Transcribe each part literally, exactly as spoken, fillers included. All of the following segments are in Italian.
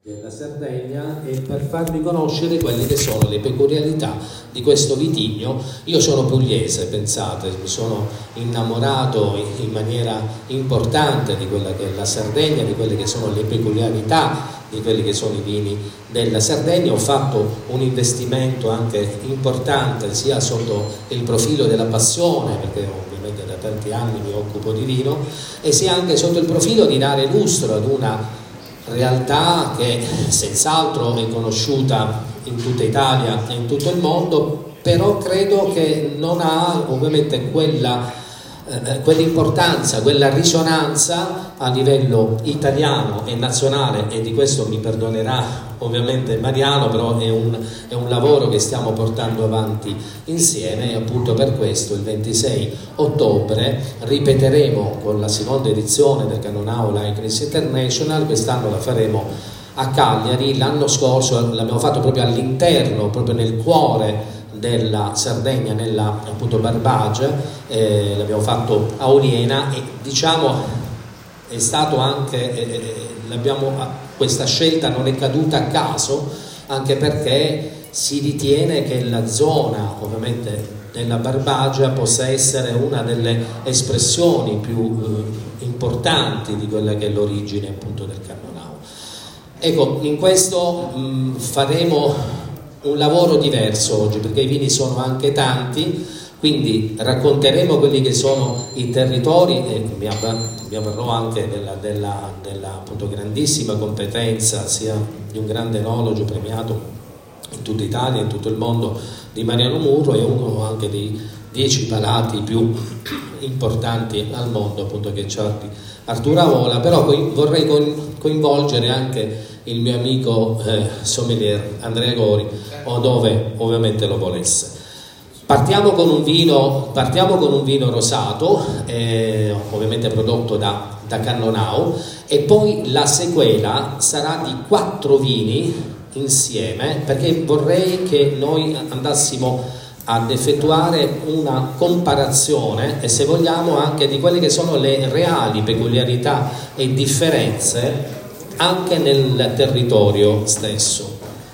della Sardegna e per farvi conoscere quelle che sono le peculiarità di questo vitigno. Io sono pugliese, pensate, mi sono innamorato in maniera importante di quella che è la Sardegna, di quelle che sono le peculiarità di quelli che sono i vini della Sardegna. Ho fatto un investimento anche importante sia sotto il profilo della passione, perché ovviamente da tanti anni mi occupo di vino, e sia anche sotto il profilo di dare lustro ad una realtà che senz'altro è conosciuta in tutta Italia e in tutto il mondo, però credo che non ha ovviamente quella, eh, quell'importanza, quella risonanza a livello italiano e nazionale, e di questo mi perdonerà ovviamente Mariano, però è un, è un lavoro che stiamo portando avanti insieme, e appunto per questo il ventisei ottobre ripeteremo con la seconda edizione del Cannonau Likeness International. Quest'anno la faremo a Cagliari, l'anno scorso l'abbiamo fatto proprio all'interno, proprio nel cuore della Sardegna, nella appunto Barbagia, eh, l'abbiamo fatto a Oliena, e diciamo è stato anche eh, l'abbiamo questa scelta non è caduta a caso, anche perché si ritiene che la zona ovviamente della Barbagia possa essere una delle espressioni più eh, importanti di quella che è l'origine appunto del Cannonau. Ecco, in questo mh, faremo un lavoro diverso oggi, perché i vini sono anche tanti, quindi racconteremo quelli che sono i territori, e mi avverrò anche della, della, della appunto grandissima competenza sia di un grande enologo premiato in tutta Italia e in tutto il mondo di Mariano Murro, e uno anche dei dieci palati più importanti al mondo, appunto, che è Arturo Avola. Però vorrei coinvolgere anche il mio amico eh, sommelier Andrea Gori, o dove ovviamente lo volesse. Partiamo con un vino, partiamo con un vino rosato, eh, ovviamente prodotto da, da Cannonau, e poi la sequela sarà di quattro vini insieme, perché vorrei che noi andassimo ad effettuare una comparazione, e se vogliamo anche di quelle che sono le reali peculiarità e differenze anche nel territorio stesso.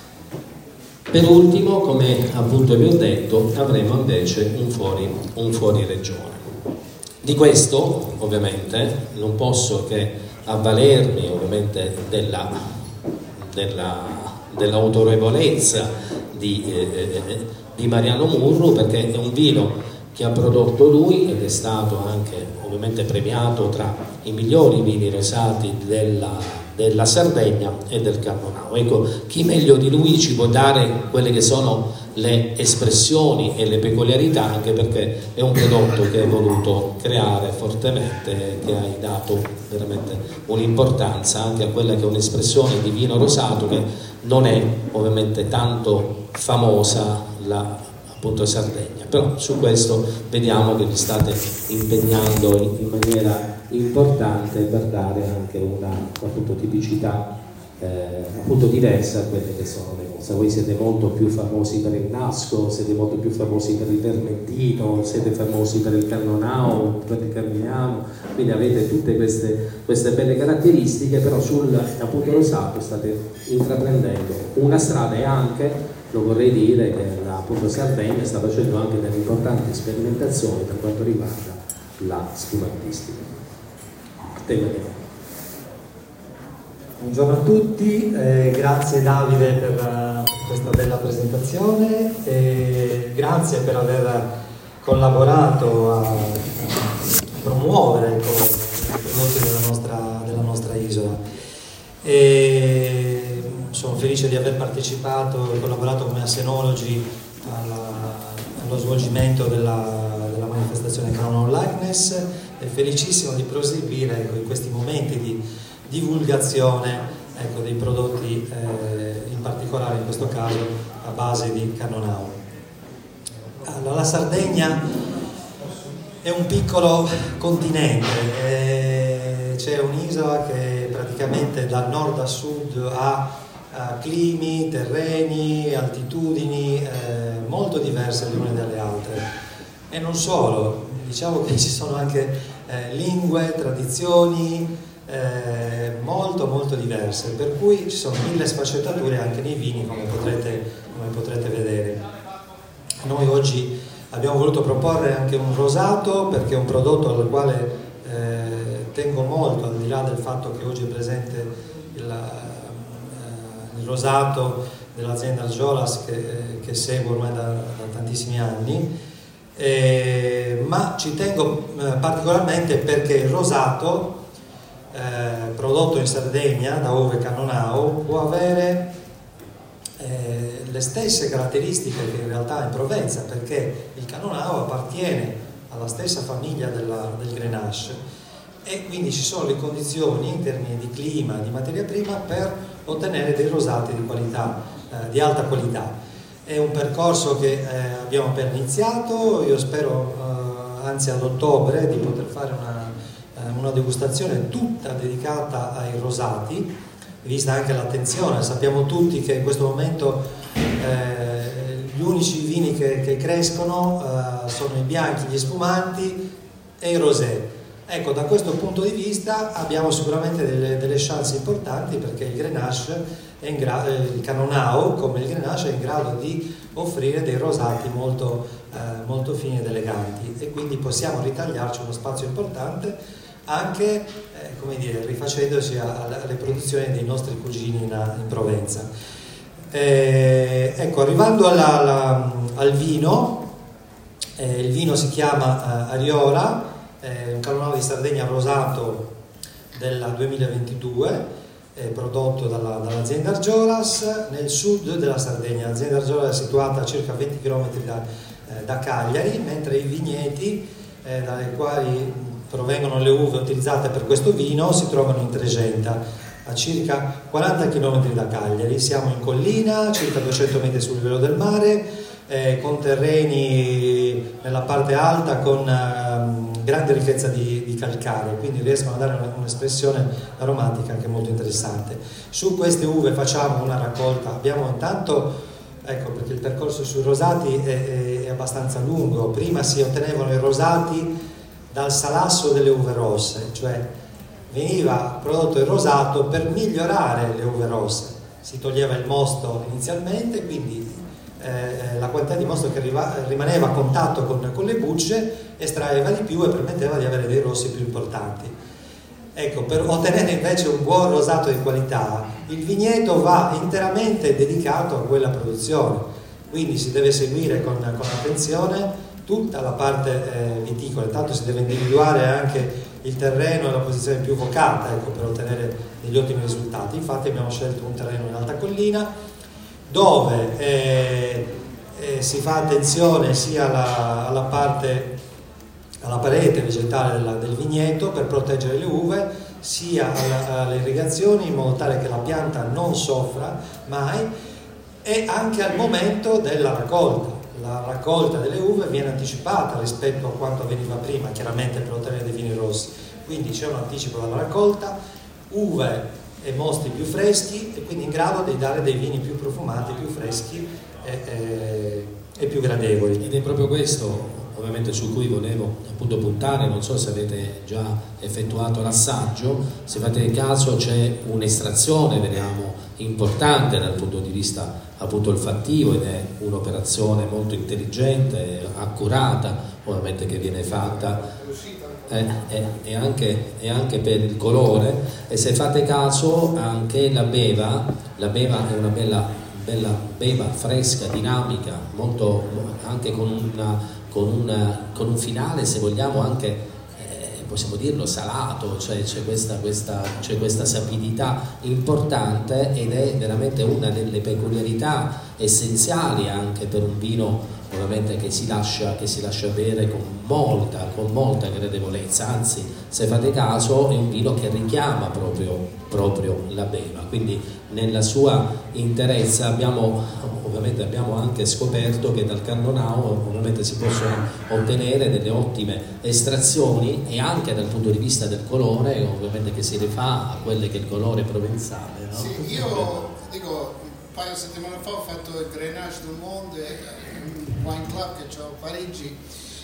Per ultimo, come appunto vi ho detto, avremo invece un fuori, un fuori regione. Di questo ovviamente non posso che avvalermi ovviamente della, della, dell'autorevolezza di, eh, di Mariano Murro, perché è un vino che ha prodotto lui ed è stato anche ovviamente premiato tra i migliori vini rosati della della Sardegna e del Cannonau. Ecco, chi meglio di lui ci può dare quelle che sono le espressioni e le peculiarità, anche perché è un prodotto che hai voluto creare fortemente, che hai dato veramente un'importanza anche a quella che è un'espressione di vino rosato, che non è ovviamente tanto famosa la appunto Sardegna, però su questo vediamo che vi state impegnando in, in maniera importante per dare anche una appunto tipicità eh, appunto diversa a quelle che sono le cose. Voi siete molto più famosi per il Nasco, siete molto più famosi per il Vermentino, siete famosi per il Cannonau, per il Carmignano, quindi avete tutte queste, queste belle caratteristiche, però sul appunto rosato state intraprendendo una strada, e anche lo vorrei dire che la appunto Sardegna sta facendo anche delle importanti sperimentazioni per quanto riguarda la spumantistica. Buongiorno a tutti, eh, grazie Davide per uh, questa bella presentazione, e grazie per aver collaborato a, a promuovere ecco, i prodotti della nostra, della nostra isola. E sono felice di aver partecipato e collaborato come assenologi alla, allo svolgimento della, della manifestazione Cannonau Likeness, e felicissimo di proseguire ecco, in questi momenti di divulgazione ecco, dei prodotti, eh, in particolare in questo caso a base di Cannonau. Allora, la Sardegna è un piccolo continente, eh, c'è un'isola che praticamente dal nord a sud ha Uh, climi, terreni, altitudini eh, molto diverse le une dalle altre, e non solo, diciamo che ci sono anche eh, lingue, tradizioni, eh, molto molto diverse, per cui ci sono mille sfaccettature anche nei vini, come potrete, come potrete vedere. Noi oggi abbiamo voluto proporre anche un rosato, perché è un prodotto al quale eh, tengo molto, al di là del fatto che oggi è presente il, eh, il rosato dell'azienda Argiolas che, eh, che seguo ormai da, da tantissimi anni, eh, ma ci tengo eh, particolarmente perché il rosato eh, prodotto in Sardegna da uve Cannonau può avere eh, le stesse caratteristiche che in realtà in Provenza, perché il Cannonau appartiene alla stessa famiglia della, del Grenache, e quindi ci sono le condizioni in termini di clima e di materia prima per ottenere dei rosati di qualità, eh, di alta qualità. È un percorso che eh, abbiamo appena iniziato. Io spero, eh, anzi ad ottobre, di poter fare una, eh, una degustazione tutta dedicata ai rosati, vista anche l'attenzione. Sappiamo tutti che in questo momento eh, gli unici vini che, che crescono eh, sono i bianchi, gli spumanti e i rosé. Ecco, da questo punto di vista abbiamo sicuramente delle, delle chance importanti, perché il Grenache è in grado, eh, il Cannonau come il Grenache è in grado di offrire dei rosati molto, eh, molto fini ed eleganti, e quindi possiamo ritagliarci uno spazio importante anche eh, come dire, rifacendoci a, a, alle produzioni dei nostri cugini in, in Provenza. Eh, ecco, arrivando alla, alla, al vino, eh, il vino si chiama eh, Ariola, è un Cannonau di Sardegna rosato del duemilaventidue, eh, prodotto dalla, dall'azienda Argiolas nel sud della Sardegna. L'azienda Argiolas è situata a circa venti chilometri da, eh, da Cagliari, mentre i vigneti eh, dalle quali provengono le uve utilizzate per questo vino si trovano in Tregenta, a circa quaranta chilometri da Cagliari. Siamo in collina, circa duecento metri sul livello del mare, eh, con terreni nella parte alta con eh, grande ricchezza di, di calcare, quindi riescono a dare un'espressione aromatica anche molto interessante. Su queste uve facciamo una raccolta, abbiamo intanto, ecco, perché il percorso sui rosati è, è, è abbastanza lungo. Prima si ottenevano i rosati dal salasso delle uve rosse, cioè veniva prodotto il rosato per migliorare le uve rosse, si toglieva il mosto inizialmente, quindi eh, la quantità di mosto che arriva, rimaneva a contatto con, con le bucce estraeva di più e permetteva di avere dei rossi più importanti. Ecco, per ottenere invece un buon rosato di qualità, il vigneto va interamente dedicato a quella produzione, quindi si deve seguire con, con attenzione tutta la parte eh, viticola. Intanto si deve individuare anche il terreno e la posizione più vocata, ecco, per ottenere degli ottimi risultati. Infatti abbiamo scelto un terreno in alta collina dove eh, eh, si fa attenzione sia alla, alla parte, alla parete vegetale della, del vigneto per proteggere le uve, sia alla, alle irrigazioni, in modo tale che la pianta non soffra mai, e anche al momento della raccolta. La raccolta delle uve viene anticipata rispetto a quanto avveniva prima, chiaramente per ottenere dei vini rossi, quindi c'è un anticipo della raccolta, uve e mosti più freschi, e quindi in grado di dare dei vini più profumati, più freschi e, e, e più gradevoli. Ed è proprio questo ovviamente su cui volevo appunto puntare. Non so se avete già effettuato l'assaggio, se fate caso c'è un'estrazione, vediamo, importante dal punto di vista appunto olfattivo, ed è un'operazione molto intelligente, accurata, ovviamente, che viene fatta eh, eh, e, anche, e anche per il colore. E se fate caso anche la beva, la beva è una bella, bella beva fresca, dinamica, molto, anche con una Con, una, con un finale, se vogliamo, anche eh, possiamo dirlo salato, cioè c'è questa, questa, c'è questa sapidità importante, ed è veramente una delle peculiarità essenziali anche per un vino ovviamente che si lascia, che si lascia bere con molta, con molta gradevolezza. Anzi, se fate caso, è un vino che richiama proprio, proprio la beva, quindi nella sua interezza. Abbiamo ovviamente abbiamo anche scoperto che dal Cannonau ovviamente si possono ottenere delle ottime estrazioni, e anche dal punto di vista del colore, ovviamente, che si rifà a quelle che è il colore provenzale, no? Sì, io dico, un paio di settimane fa ho fatto il Grenache du Monde, un wine club che c'ho a Parigi,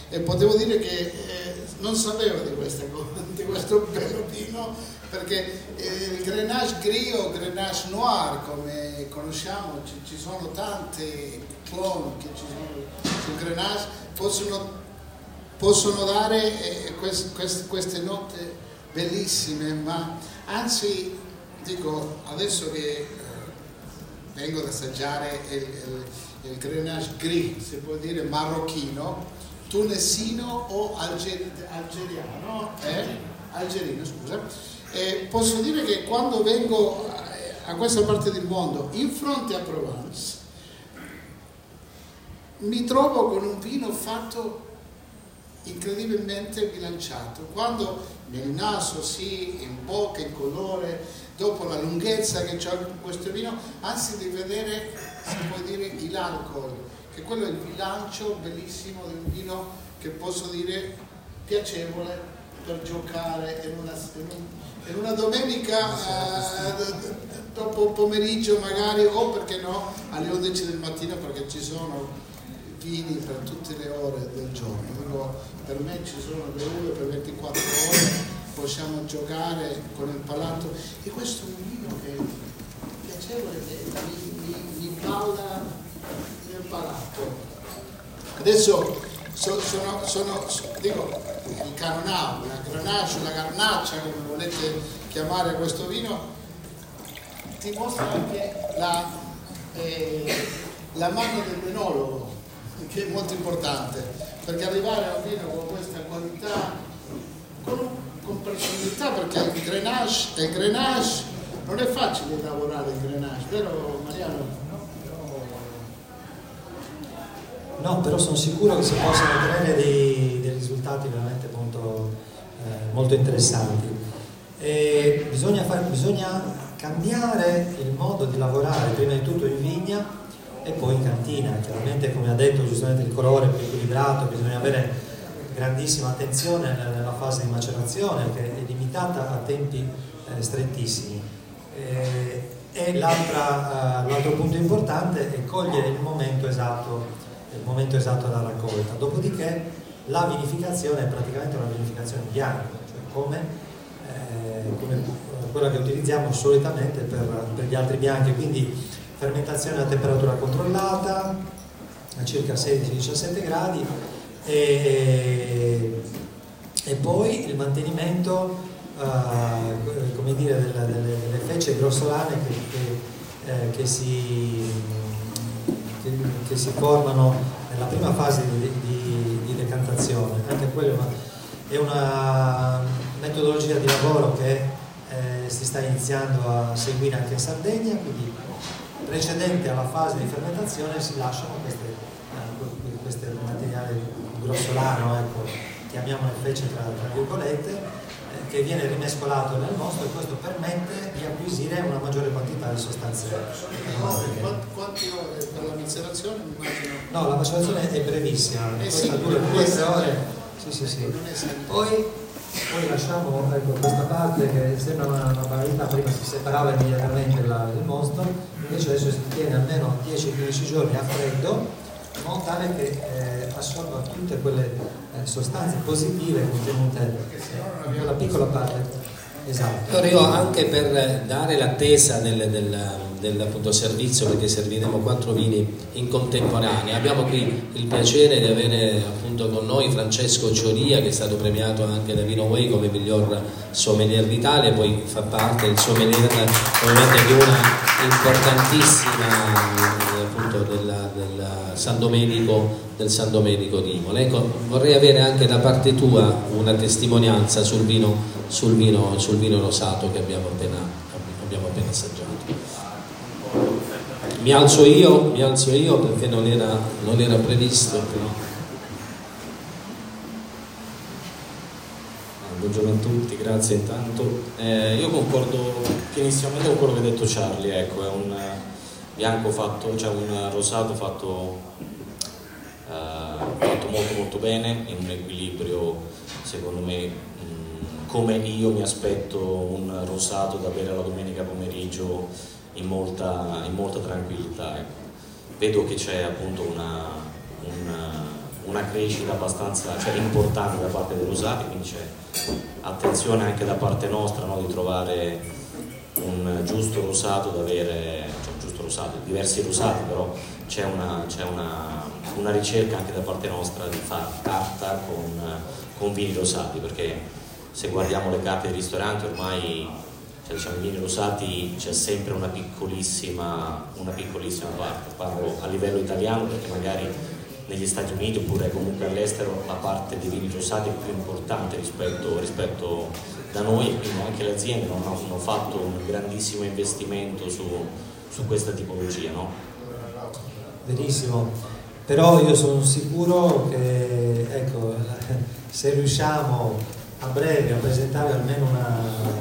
e potevo dire che eh, non sapevo di, questa, di questo bello vino, perché eh, il Grenache Gris o Grenache Noir, come conosciamo, ci, ci sono tante clone che ci sono sul Grenache, possono, possono dare eh, quest, quest, queste note bellissime, ma anzi dico, adesso che eh, vengo ad assaggiare il, il, il Grenache Gris, si può dire marocchino, tunesino o alger, algeriano, eh? algerino scusa, eh, posso dire che quando vengo a, a questa parte del mondo, in fronte a Provence, mi trovo con un vino fatto incredibilmente bilanciato. Quando nel naso, sì, in bocca, in colore, dopo la lunghezza che c'ha questo vino, anzi di vedere, si può dire, l'alcol, che quello è il bilancio bellissimo di un vino che posso dire piacevole per giocare in una, in un, in una domenica eh, dopo pomeriggio magari, o perché no alle undici del mattino, perché ci sono vini per tutte le ore del giorno. Dico, per me ci sono le uve per ventiquattro ore, possiamo giocare con il palato, e questo è un vino che è piacevole, che mi, mi, mi balla nel palato. Adesso so, sono, sono, dico, il Caronau, la Grenache, la Garnaccia, come volete chiamare questo vino, ti mostra anche la, eh, la mano dell'enologo, che è molto importante, perché arrivare a un vino con questa qualità, con, con personalità, perché il Grenache, il Grenache non è facile lavorare il Grenache, vero Mariano? No, però sono sicuro che si possano ottenere dei, dei risultati veramente molto, eh, molto interessanti. E bisogna, far, bisogna cambiare il modo di lavorare, prima di tutto in vigna e poi in cantina. Chiaramente, come ha detto giustamente, il colore è più equilibrato, bisogna avere grandissima attenzione nella fase di macerazione, che è limitata a tempi eh, strettissimi. E, e l'altro punto importante è cogliere il momento esatto il momento esatto della raccolta. Dopodiché la vinificazione è praticamente una vinificazione bianca, cioè come, eh, come quella che utilizziamo solitamente per, per gli altri bianchi, quindi fermentazione a temperatura controllata a circa sedici diciassette gradi e, e poi il mantenimento eh, come dire, delle, delle, delle fecce grossolane che, che, eh, che si che si formano nella prima fase di, di, di decantazione. Anche quella è una metodologia di lavoro che eh, si sta iniziando a seguire anche in Sardegna, quindi precedente alla fase di fermentazione si lasciano queste, eh, queste materiali grossolano, ecco, chiamiamole fecce tra, tra virgolette, che viene rimescolato nel mosto, e questo permette di acquisire una maggiore quantità di sostanze aromatiche. Quante ore per la macerazione? Immagino. No, la macerazione è brevissima, eh sì, dura due o tre ore. Sì, sì, sì. Poi, poi lasciamo, ecco, questa parte che sembra una, una banalità, prima si separava immediatamente la, il mosto, invece adesso si tiene almeno dieci quindici giorni a freddo, in modo tale che eh, assorba tutte quelle eh, sostanze positive contenute in quella piccola parte. Esatto. Allora io, anche per dare l'attesa del, del, del appunto, servizio, perché serviremo quattro vini in contemporanea, abbiamo qui il piacere di avere appunto con noi Francesco Cioria, che è stato premiato anche da VinoWay come miglior sommelier d'Italia, poi fa parte il sommelier ovviamente di una importantissima appunto della, della San Domenico, del San Domenico di Imola. Ecco, vorrei avere anche da parte tua una testimonianza sul vino, sul vino, sul vino rosato che abbiamo appena, abbiamo appena assaggiato. Mi alzo io, mi alzo io perché non era, non era previsto. Però. Buongiorno a tutti, grazie intanto. Eh, io concordo pienissamente con quello che ha detto Charlie, ecco, è un bianco fatto, cioè un rosato fatto, eh, fatto molto molto bene, in un equilibrio secondo me mh, come io mi aspetto un rosato da bere la domenica pomeriggio in molta, in molta tranquillità. Ecco. Vedo che c'è appunto una, una, una crescita abbastanza, cioè, importante da parte dei rosati, quindi c'è attenzione anche da parte nostra, no, di trovare un giusto rosato da avere, cioè un giusto rosato, diversi rosati, però c'è una, c'è una, una ricerca anche da parte nostra di fare carta con, con vini rosati, perché se guardiamo le carte dei ristoranti ormai, cioè, diciamo, i vini rosati c'è sempre una piccolissima, una piccolissima parte, parlo a livello italiano perché magari negli Stati Uniti oppure comunque all'estero la parte dei vini rosati è più importante rispetto, rispetto da noi, e quindi anche le aziende non hanno fatto un grandissimo investimento su, su questa tipologia, no? Verissimo, però io sono sicuro che, ecco, se riusciamo a breve a presentare almeno una,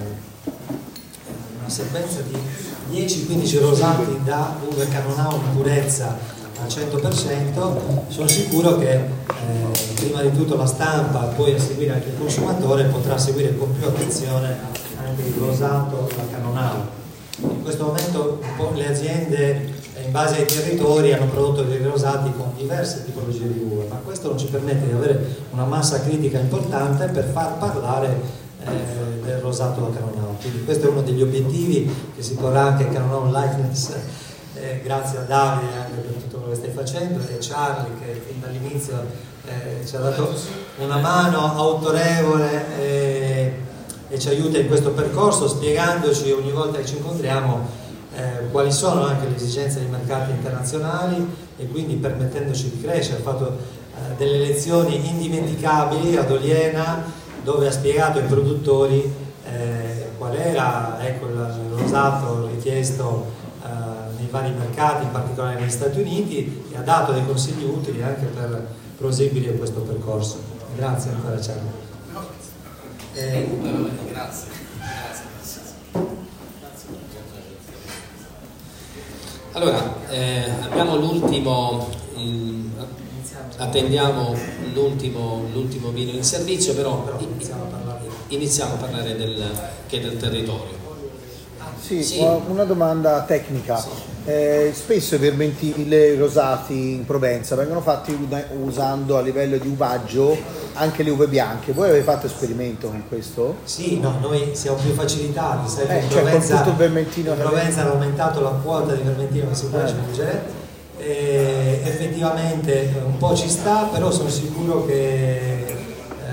una sequenza di dieci quindici rosati da uve Cannonau in purezza al cento per cento, sono sicuro che eh, prima di tutto la stampa, poi a seguire anche il consumatore, potrà seguire con più attenzione anche il rosato da Cannonau. In questo momento un po' le aziende, in base ai territori, hanno prodotto dei rosati con diverse tipologie di uva, ma questo non ci permette di avere una massa critica importante per far parlare eh, del rosato da Cannonau. Quindi questo è uno degli obiettivi che si porrà anche Cannonau Likeness. Eh, grazie a Davide anche per tutto quello che stai facendo, e Charlie che fin dall'inizio eh, ci ha dato una mano autorevole e, e ci aiuta in questo percorso, spiegandoci ogni volta che ci incontriamo eh, quali sono anche le esigenze dei mercati internazionali, e quindi permettendoci di crescere. Ha fatto eh, delle lezioni indimenticabili ad Oliena, dove ha spiegato ai produttori eh, qual era, ecco, il rosato richiesto nei vari mercati, in particolare negli Stati Uniti, e ha dato dei consigli utili anche per proseguire questo percorso. Grazie ancora, Charlie. Eh, Grazie. Allora, eh, abbiamo l'ultimo, eh, attendiamo l'ultimo, l'ultimo vino in servizio, però iniziamo a parlare, iniziamo a parlare del, che del territorio. Sì, Sì. ho una domanda tecnica. Sì. Eh, spesso i vermentili rosati in Provenza vengono fatti usando a livello di uvaggio anche le uve bianche. Voi avete fatto esperimento con questo? Sì, no, noi siamo più facilitati, sai che Eh, in cioè, Provenza, con tutto il vermentino in Provenza hanno aumentato la quota di vermentino che si può aggiungere, e effettivamente un po' ci sta, però sono sicuro che eh,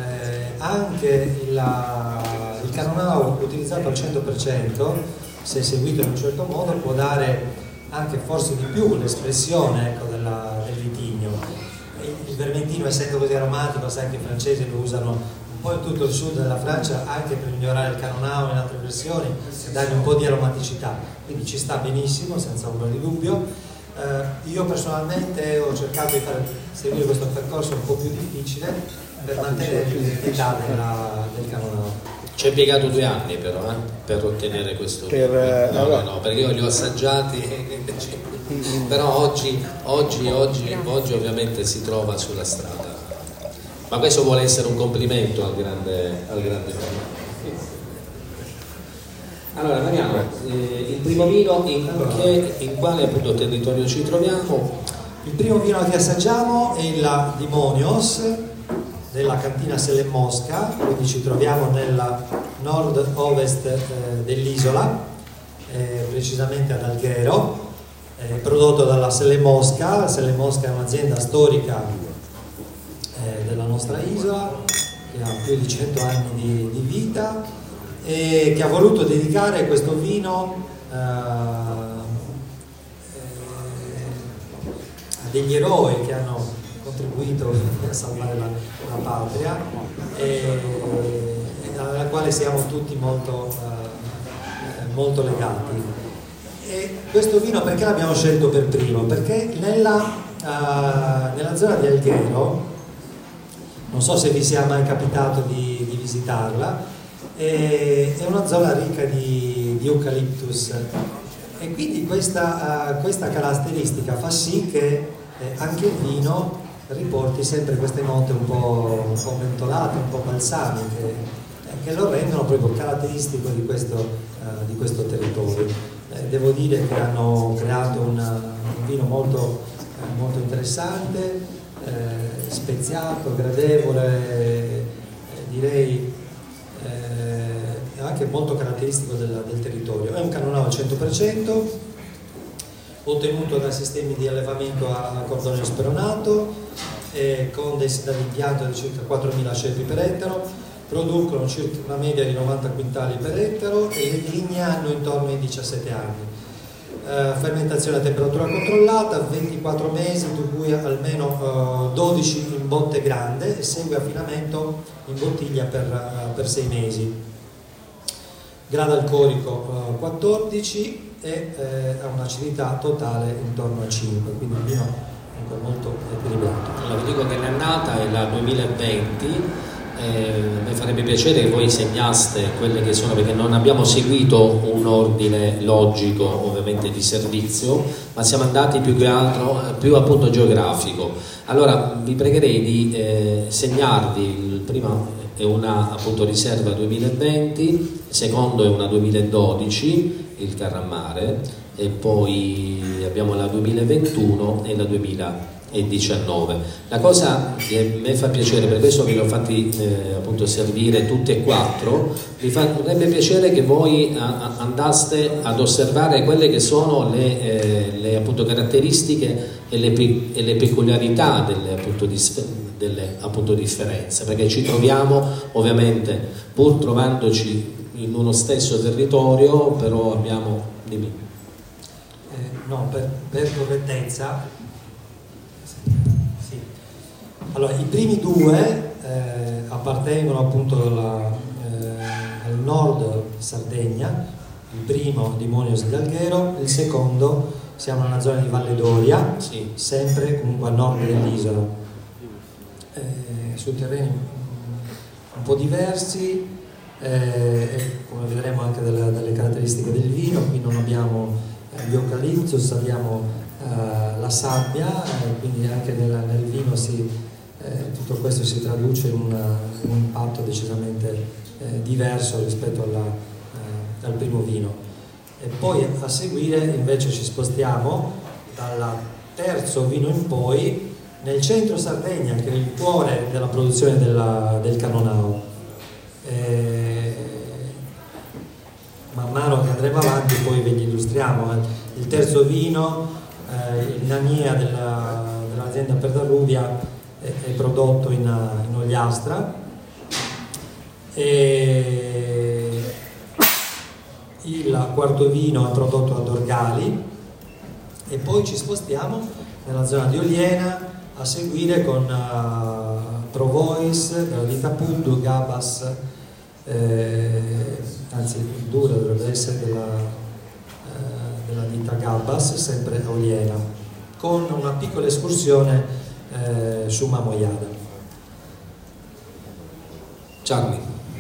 anche il, il Cannonau utilizzato al cento per cento, se seguito in un certo modo, può dare anche forse di più l'espressione, ecco, della, del vitigno. Il vermentino, essendo così aromatico, sai che i francesi lo usano un po' in tutto il sud della Francia anche per migliorare il Cannonau in altre versioni e dargli un po' di aromaticità, quindi ci sta benissimo, senza ombra di dubbio. Eh, io personalmente ho cercato di fare, seguire questo percorso un po' più difficile per mantenere l'identità della, del Cannonau. Ci è impiegato due anni però eh, per ottenere questo per, no, allora... no, no, perché io li ho assaggiati però oggi, oggi, oggi, oggi ovviamente si trova sulla strada, ma questo vuole essere un complimento al grande, al grande Mariano. Allora Mariano, eh, il primo vino in, che, in quale appunto territorio ci troviamo? Il primo vino che assaggiamo è il Dimonios della cantina Selemmosca, quindi ci troviamo nella nord-ovest eh, dell'isola, eh, precisamente ad Alghero, eh, prodotto dalla Selemmosca. La Selemmosca è un'azienda storica eh, della nostra isola, che ha più di cento anni di, di vita, e che ha voluto dedicare questo vino eh, eh, a degli eroi che hanno contribuito a salvare la, la patria, e, e alla quale siamo tutti molto, eh, molto legati. E questo vino perché l'abbiamo scelto per primo? Perché nella, uh, nella zona di Alghero, non so se vi sia mai capitato di, di visitarla, è, è una zona ricca di, di eucaliptus, e quindi questa, uh, questa caratteristica fa sì che eh, anche il vino riporti sempre queste note un po', un po' mentolate, un po' balsamiche, eh, che lo rendono proprio caratteristico di questo, uh, di questo territorio. Eh, devo dire che hanno creato una, un vino molto, eh, molto interessante, eh, speziato, gradevole, eh, direi eh, anche molto caratteristico del, del territorio. È un cannonau al cento per cento, ottenuto da sistemi di allevamento a cordone speronato, eh, con densità di impianto di circa quattromila ceppi per ettaro, producono circa una media di novanta quintali per ettaro e le vigne hanno intorno ai diciassette anni. Uh, fermentazione a temperatura controllata, ventiquattro mesi, di cui almeno uh, dodici in botte grande, e segue affinamento in bottiglia per, uh, per sei mesi. Grado alcolico uh, quattordici e uh, ha un'acidità totale intorno a cinque, quindi un vino molto equilibrato. Allora, vi dico che l'annata è la duemilaventi. Eh, mi farebbe piacere che voi segnaste quelle che sono, perché non abbiamo seguito un ordine logico ovviamente di servizio, ma siamo andati più che altro più appunto geografico. Allora vi pregherei di eh, segnarvi, il primo è una appunto riserva duemilaventi, il secondo è una duemiladodici, il Carrammare, e poi abbiamo la duemilaventuno e la duemiladiciannove. La cosa che a me fa piacere, per questo vi ho fatti eh, appunto servire tutte e quattro, mi farebbe piacere che voi a, andaste ad osservare quelle che sono le, eh, le appunto caratteristiche e le, e le peculiarità delle appunto, dis, delle appunto differenze, perché ci troviamo ovviamente, pur trovandoci in uno stesso territorio, però abbiamo... Dimmi. Eh, no, per, per correttezza. Allora, i primi due eh, appartengono appunto alla, eh, al nord Sardegna, il primo di Monios di Alghero, il secondo siamo nella zona di Valle d'Oria, sì, sempre comunque a nord dell'isola, eh, su terreni un po' diversi, eh, come vedremo anche delle, delle caratteristiche del vino. Qui non abbiamo eh, gli eucaliptus, abbiamo eh, la sabbia, eh, quindi anche nel, nel vino si Eh, tutto questo si traduce in, una, in un impatto decisamente eh, diverso rispetto alla, eh, al primo vino. E poi a seguire invece ci spostiamo dal terzo vino in poi nel centro Sardegna, che è il cuore della produzione della, del Cannonau. E man mano che andremo avanti poi ve li illustriamo. Il terzo vino, eh, il Nania della, dell'azienda Perdarrubia, è prodotto in, in Ogliastra, e il quarto vino è prodotto ad Orgali, e poi ci spostiamo nella zona di Oliena a seguire con uh, Provois della ditta Puddu, Gabas, eh, anzi il Dura dovrebbe essere della, eh, della ditta Gabas, sempre a Oliena, con una piccola escursione Eh, su Mamoiada. Charlie.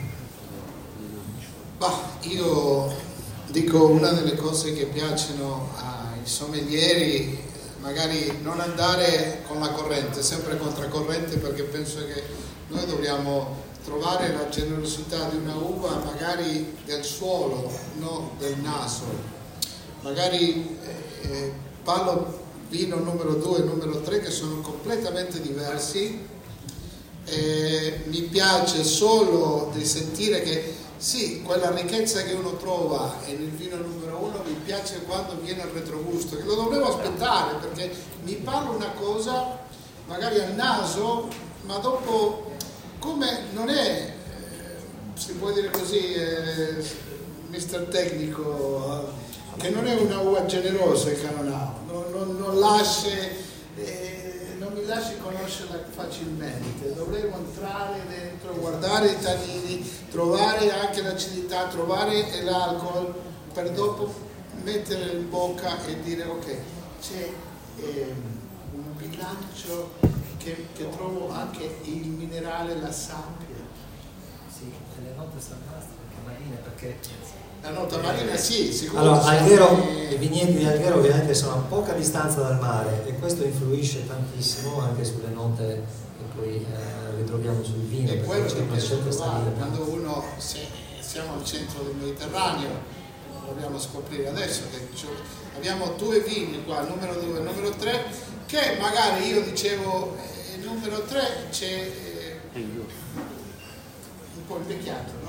Bah, io dico, una delle cose che piacciono ai sommelieri, magari non andare con la corrente, sempre controcorrente, perché penso che noi dobbiamo trovare la generosità di una uva, magari del suolo, non del naso. Magari eh, parlo vino numero due e numero tre che sono completamente diversi. Eh, mi piace solo di sentire che sì, quella ricchezza che uno trova nel vino numero uno, mi piace quando viene il retrogusto, che lo dovevo aspettare, perché mi parla una cosa magari al naso, ma dopo, come non è, eh, si può dire così, eh, mister Tecnico, che non è una uva generosa il Cannonau, non, non, non, lasci, eh, non mi lasci conoscerla facilmente, dovremmo entrare dentro, guardare i tannini, trovare anche l'acidità, trovare l'alcol, per dopo mettere in bocca e dire ok, c'è eh, un bilancio che, che trovo anche il minerale, la sabbia. Sì, le note fantastiche, marine, perché... La nota marina sì, sicuramente. Allora, Alghero, i vigneti di Alghero ovviamente sono a poca distanza dal mare, e questo influisce tantissimo anche sulle note che poi eh, ritroviamo sul vino. E quello che piace trovare, salire. quando uno, se siamo al centro del Mediterraneo, lo dobbiamo scoprire adesso, che abbiamo due vini qua, numero due e numero tre, che magari io dicevo, numero tre c'è eh, un po' invecchiato, no?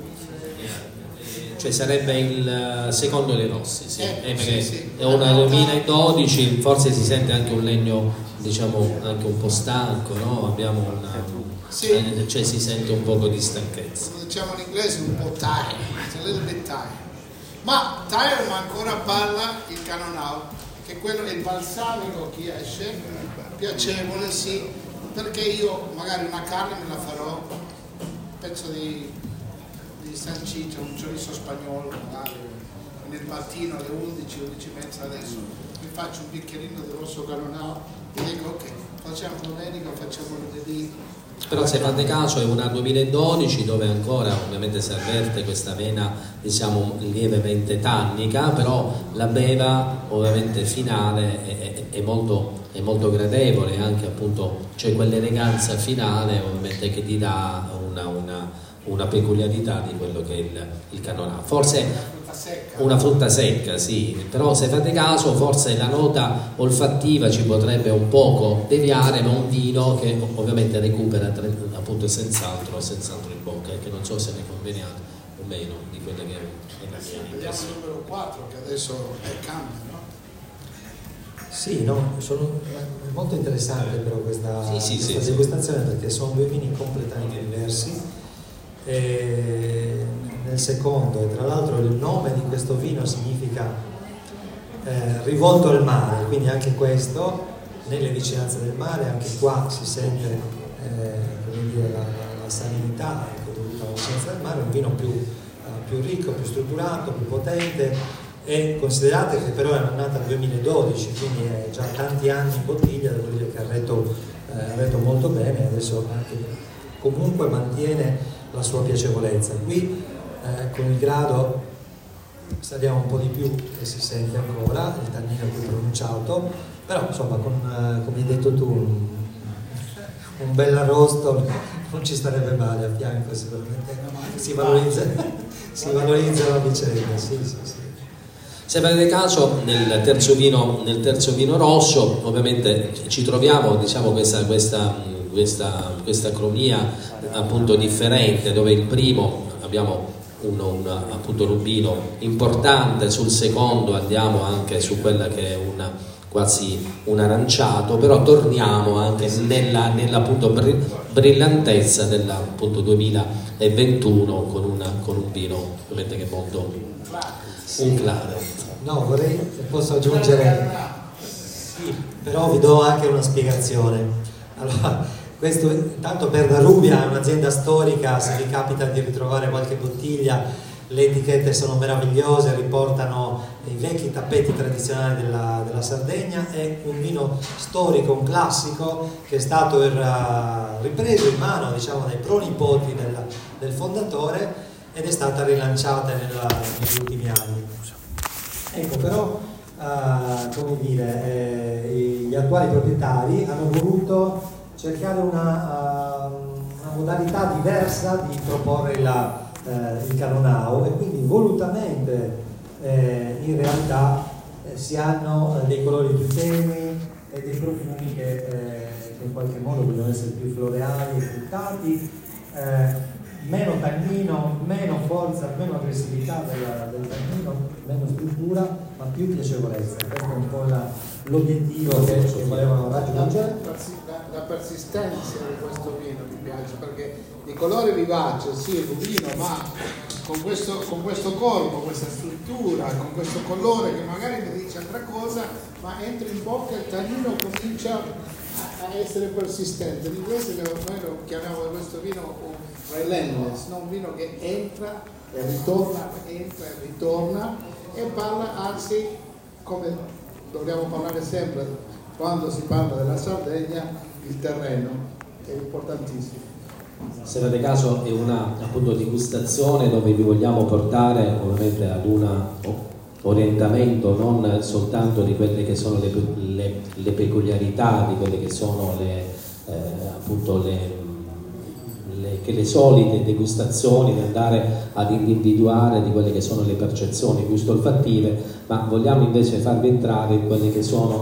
Cioè sarebbe il secondo dei Rossi, sì. Eh, eh, perché sì, sì. è una duemiladodici, forse si sente anche un legno, diciamo, anche un po' stanco, no? Abbiamo una, sì. eh, cioè si sente un poco di stanchezza. Come diciamo in inglese, un po' tired, it's a little bit tired. Ma tired, ma ancora parla il Canon Out, che quello è il balsamico che esce, piacevole, sì, perché io magari una carne me la farò, un pezzo di, di salsiccia, un chorizo spagnolo, magari nel mattino alle undici, undici e mezza adesso mi faccio un bicchierino di rosso Canon Out e dico ok, facciamo domenica, facciamo lunedì. Però se fate caso è una duemiladodici dove ancora ovviamente si avverte questa vena, diciamo, lievemente tannica, però la beva ovviamente finale è, è, è, molto, è molto gradevole, anche appunto c'è quell'eleganza finale ovviamente che ti dà una, una, una peculiarità di quello che è il, il Canon Out. Forse una frutta secca, sì, però se fate caso forse la nota olfattiva ci potrebbe un poco deviare, ma un vino che ovviamente recupera appunto senz'altro, senz'altro in bocca, e che non so se ne conveniate o meno di quelle che è la mia impressione. Il numero quattro che adesso è cambio, no? Sì, no, sono, è molto interessante però questa, sì, sì, questa sì, degustazione, sì. Perché sono due vini completamente diversi. E nel secondo, e tra l'altro il nome di questo vino significa eh, rivolto al mare, quindi anche questo nelle vicinanze del mare, anche qua si sente eh, come dire, la, la salinità dovuta alla vicinanza del mare, un vino più, uh, più ricco, più strutturato, più potente, e considerate che però è nata nel duemiladodici, quindi è già tanti anni in bottiglia, devo dire che ha retto, eh, ha retto molto bene, adesso anche, comunque mantiene la sua piacevolezza. Qui eh, con il grado saliamo un po' di più e si sente ancora il tannino più pronunciato, però insomma con, eh, come hai detto tu, un, un bel arrosto non ci starebbe male a fianco, sicuramente si valorizza, si valorizza la vicenda, sì, sì, sì. Se avete caso nel terzo vino, nel terzo vino rosso ovviamente ci troviamo, diciamo, questa, questa, questa, questa cromia appunto differente, dove il primo abbiamo un, un appunto rubino importante, sul secondo andiamo anche su quella che è una, quasi un aranciato, però torniamo anche nella, nella appunto brillantezza dell'appunto duemilaventuno con, una, con un vino ovviamente che è molto un claret. No, vorrei, posso aggiungere, sì, però vi do anche una spiegazione. Allora, questo tanto per la Rubia è un'azienda storica, se vi capita di ritrovare qualche bottiglia, le etichette sono meravigliose, riportano i vecchi tappeti tradizionali della, della Sardegna. È un vino storico, un classico che è stato uh, ripreso in mano, diciamo, dai pronipoti del, del fondatore, ed è stata rilanciata nella, negli ultimi anni. Ecco, però uh, come dire, eh, gli attuali proprietari hanno voluto cercare una, uh, una modalità diversa di proporre la, uh, il Canonau, e quindi volutamente eh, in realtà eh, si hanno eh, dei colori più tenui e dei profumi che, eh, che in qualche modo vogliono essere più floreali e fruttati, eh, meno tannino, meno forza, meno aggressività della, del tannino, meno struttura, ma più piacevolezza. Questo è un po' l'obiettivo che, che volevano raggiungere. La, la persistenza di questo vino mi piace, perché il colore vivace, sì, il rubino, ma con questo, con questo corpo, questa struttura, con questo colore che magari mi dice altra cosa, ma entra in bocca e il tannino comincia a, a essere persistente. In inglese noi lo chiamiamo questo vino un relentless, no? Un vino che entra e ritorna, entra e ritorna, e parla, anzi, come dobbiamo parlare sempre quando si parla della Sardegna, il terreno è importantissimo. Se avete caso è una appunto degustazione dove vi vogliamo portare ovviamente ad un orientamento non soltanto di quelle che sono le, le, le peculiarità, di quelle che sono le eh, appunto le Le, che le solite degustazioni, di andare ad individuare di quelle che sono le percezioni gusto-olfattive, ma vogliamo invece farvi entrare in quelle che sono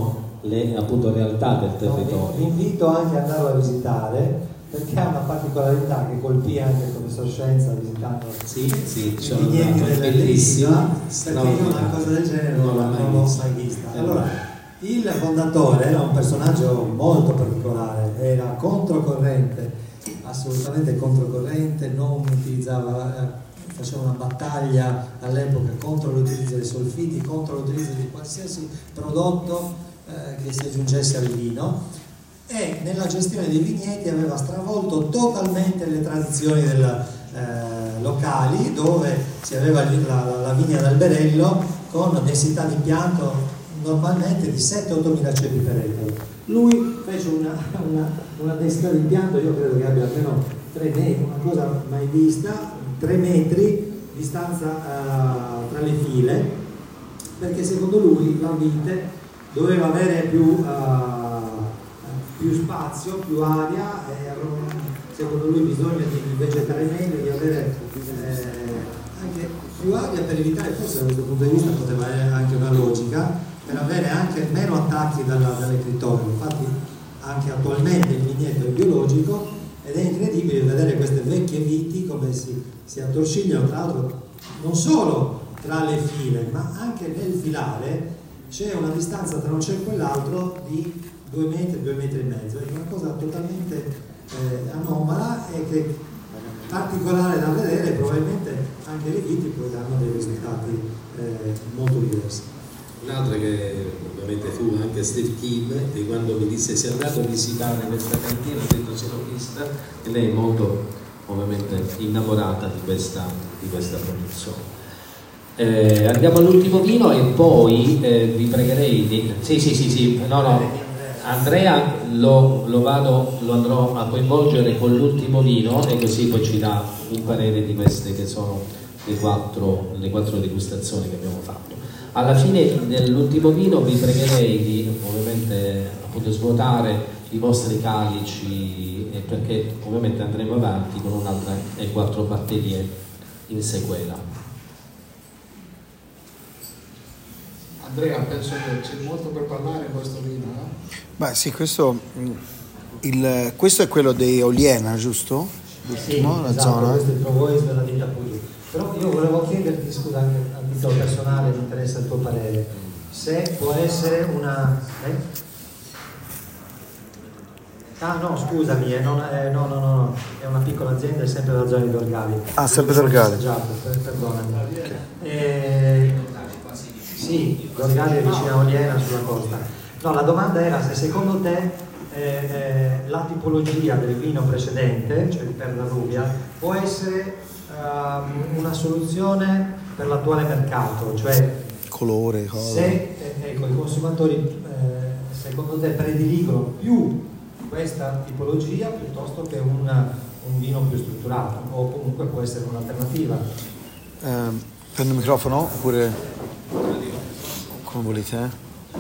le appunto realtà del territorio. Vi invito anche ad andarlo a visitare, perché ha una particolarità che colpì anche il professor Scienza visitando sì, sì, i vigneti dell'Isola, perché io una cosa del genere non, non l'ho mai vista. Allora, il fondatore era un personaggio molto particolare, era controcorrente, assolutamente controcorrente, non utilizzava, faceva una battaglia all'epoca contro l'utilizzo dei solfiti, contro l'utilizzo di qualsiasi prodotto eh, che si aggiungesse al vino, e nella gestione dei vigneti aveva stravolto totalmente le tradizioni del, eh, locali, dove si aveva la, la, la vigna d'alberello con densità di impianto normalmente di sette otto mila cepi per ettaro. Lui fece una, una, una densità di impianto, io credo che abbia almeno tre metri, una cosa mai vista, tre metri di distanza uh, tra le file, perché secondo lui la vite doveva avere più, uh, più spazio, più aria, e avevano secondo lui bisogno di vegetare meglio, di avere eh, anche più aria per evitare, forse da questo punto di vista poteva avere anche una logica, per avere anche meno attacchi dalla, dall'ecritore. Infatti anche attualmente il vigneto è biologico ed è incredibile vedere queste vecchie viti come si, si attorcigliano, tra l'altro non solo tra le file ma anche nel filare c'è una distanza tra un ceppo e l'altro di due metri, due metri e mezzo, è una cosa totalmente eh, anomala e che particolare da vedere, probabilmente anche le viti poi danno dei risultati eh, molto diversi. Un'altra che ovviamente fu anche Steve Kim, di quando mi disse sei andato a visitare questa cantina, ho detto se l'ho vista, e lei è molto ovviamente innamorata di questa, di questa produzione. Eh, andiamo all'ultimo vino e poi eh, vi pregherei di... Sì, sì, sì, sì, no, no. Andrea lo, lo, vado, lo andrò a coinvolgere con l'ultimo vino e così poi ci dà un parere di queste che sono le quattro, le quattro degustazioni che abbiamo fatto. Alla fine dell'ultimo vino vi pregherei di ovviamente appunto svuotare i vostri calici, eh, perché ovviamente andremo avanti con un'altra e quattro batterie in sequela. Andrea, penso che c'è molto per parlare in questo vino, no? Beh sì, questo, il, questo è quello di Oliena, giusto? L'ultimo, sì, la esatto, zona. Questo è il Provois della Vita Puglia. Però io volevo chiederti, scusa, anche a titolo personale, mi interessa il tuo parere, se può essere una... Eh? Ah no, scusami, eh, non, eh, no, no, no, è una piccola azienda, è sempre della zona di Dorgali. Ah, sempre Dorgali. Per, perdonami. Eh, sì, Dorgali è vicino a Oliena, sulla costa. No, la domanda era se secondo te eh, eh, la tipologia del vino precedente, cioè di Perla Rubia, può essere uh, una soluzione per l'attuale mercato, cioè colore, cosa. Se eh, ecco, i consumatori eh, secondo te prediligono più questa tipologia piuttosto che una, un vino più strutturato, o comunque può essere un'alternativa. Eh, prendo il microfono oppure come volete? Eh?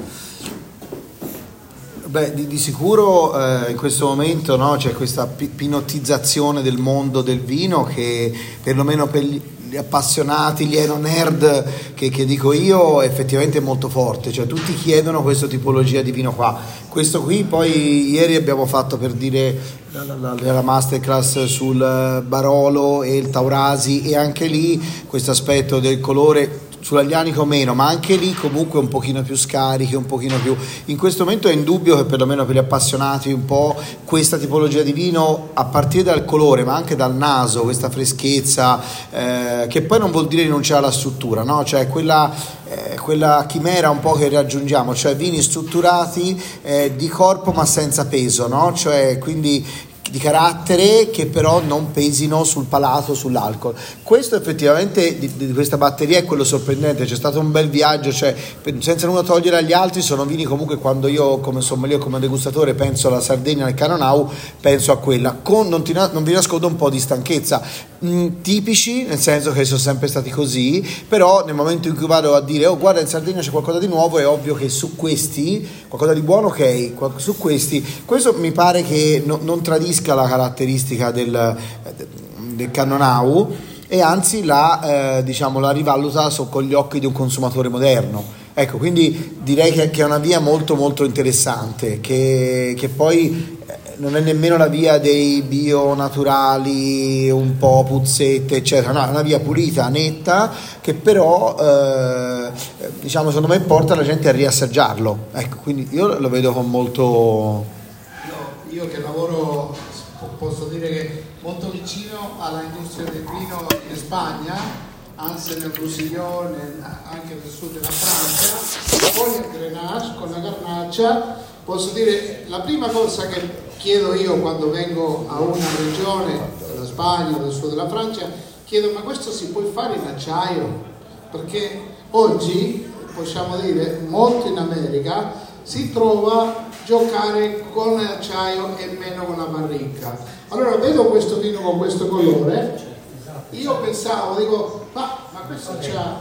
Beh, di, di sicuro eh, in questo momento no, c'è questa pi- pinottizzazione del mondo del vino che perlomeno per gli, gli appassionati, gli eno nerd che, che dico io, effettivamente è molto forte, cioè tutti chiedono questa tipologia di vino qua. Questo qui poi ieri abbiamo fatto, per dire, la, la, la masterclass sul Barolo e il Taurasi, e anche lì questo aspetto del colore sull'aglianico meno, ma anche lì comunque un pochino più scarichi, un pochino più... In questo momento è indubbio che perlomeno per gli appassionati un po' questa tipologia di vino, a partire dal colore ma anche dal naso, questa freschezza, eh, che poi non vuol dire rinunciare alla struttura, no? Cioè quella, eh, quella chimera un po' che raggiungiamo, cioè vini strutturati eh, di corpo ma senza peso, no? Cioè quindi di carattere che però non pesino sul palato, sull'alcol. Questo effettivamente di, di questa batteria è quello sorprendente, c'è stato un bel viaggio, cioè senza nulla togliere agli altri, sono vini comunque, quando io come sommelier, come degustatore penso alla Sardegna, al Canonau, penso a quella, con non, ti, non vi nascondo un po' di stanchezza, mh, tipici, nel senso che sono sempre stati così, però nel momento in cui vado a dire oh guarda in Sardegna c'è qualcosa di nuovo, è ovvio che su questi, qualcosa di buono, ok, su questi, questo mi pare che no, non tradisca la caratteristica del, del Canonau, e anzi la, eh, diciamo, la rivaluta con gli occhi di un consumatore moderno. Ecco, quindi direi che, che è una via molto molto interessante, che, che poi non è nemmeno la via dei bio naturali, un po' puzzette, eccetera, no, è una via pulita, netta, che però, eh, diciamo, secondo me porta la gente a riassaggiarlo. Ecco, quindi io lo vedo con molto... Io, io che lavoro, posso dire che molto vicino alla industria del vino in Spagna, anzi nel Roussillon, anche nel sud della Francia, poi il Grenache con la Garnaccia. Posso dire, la prima cosa che chiedo io quando vengo a una regione della Spagna o del sud della Francia, chiedo: ma questo si può fare in acciaio? Perché oggi, possiamo dire, molto in America si trova giocare con l'acciaio e meno con la barrica. Allora vedo questo vino con questo colore, io pensavo, dico, ma, ma questo c'ha,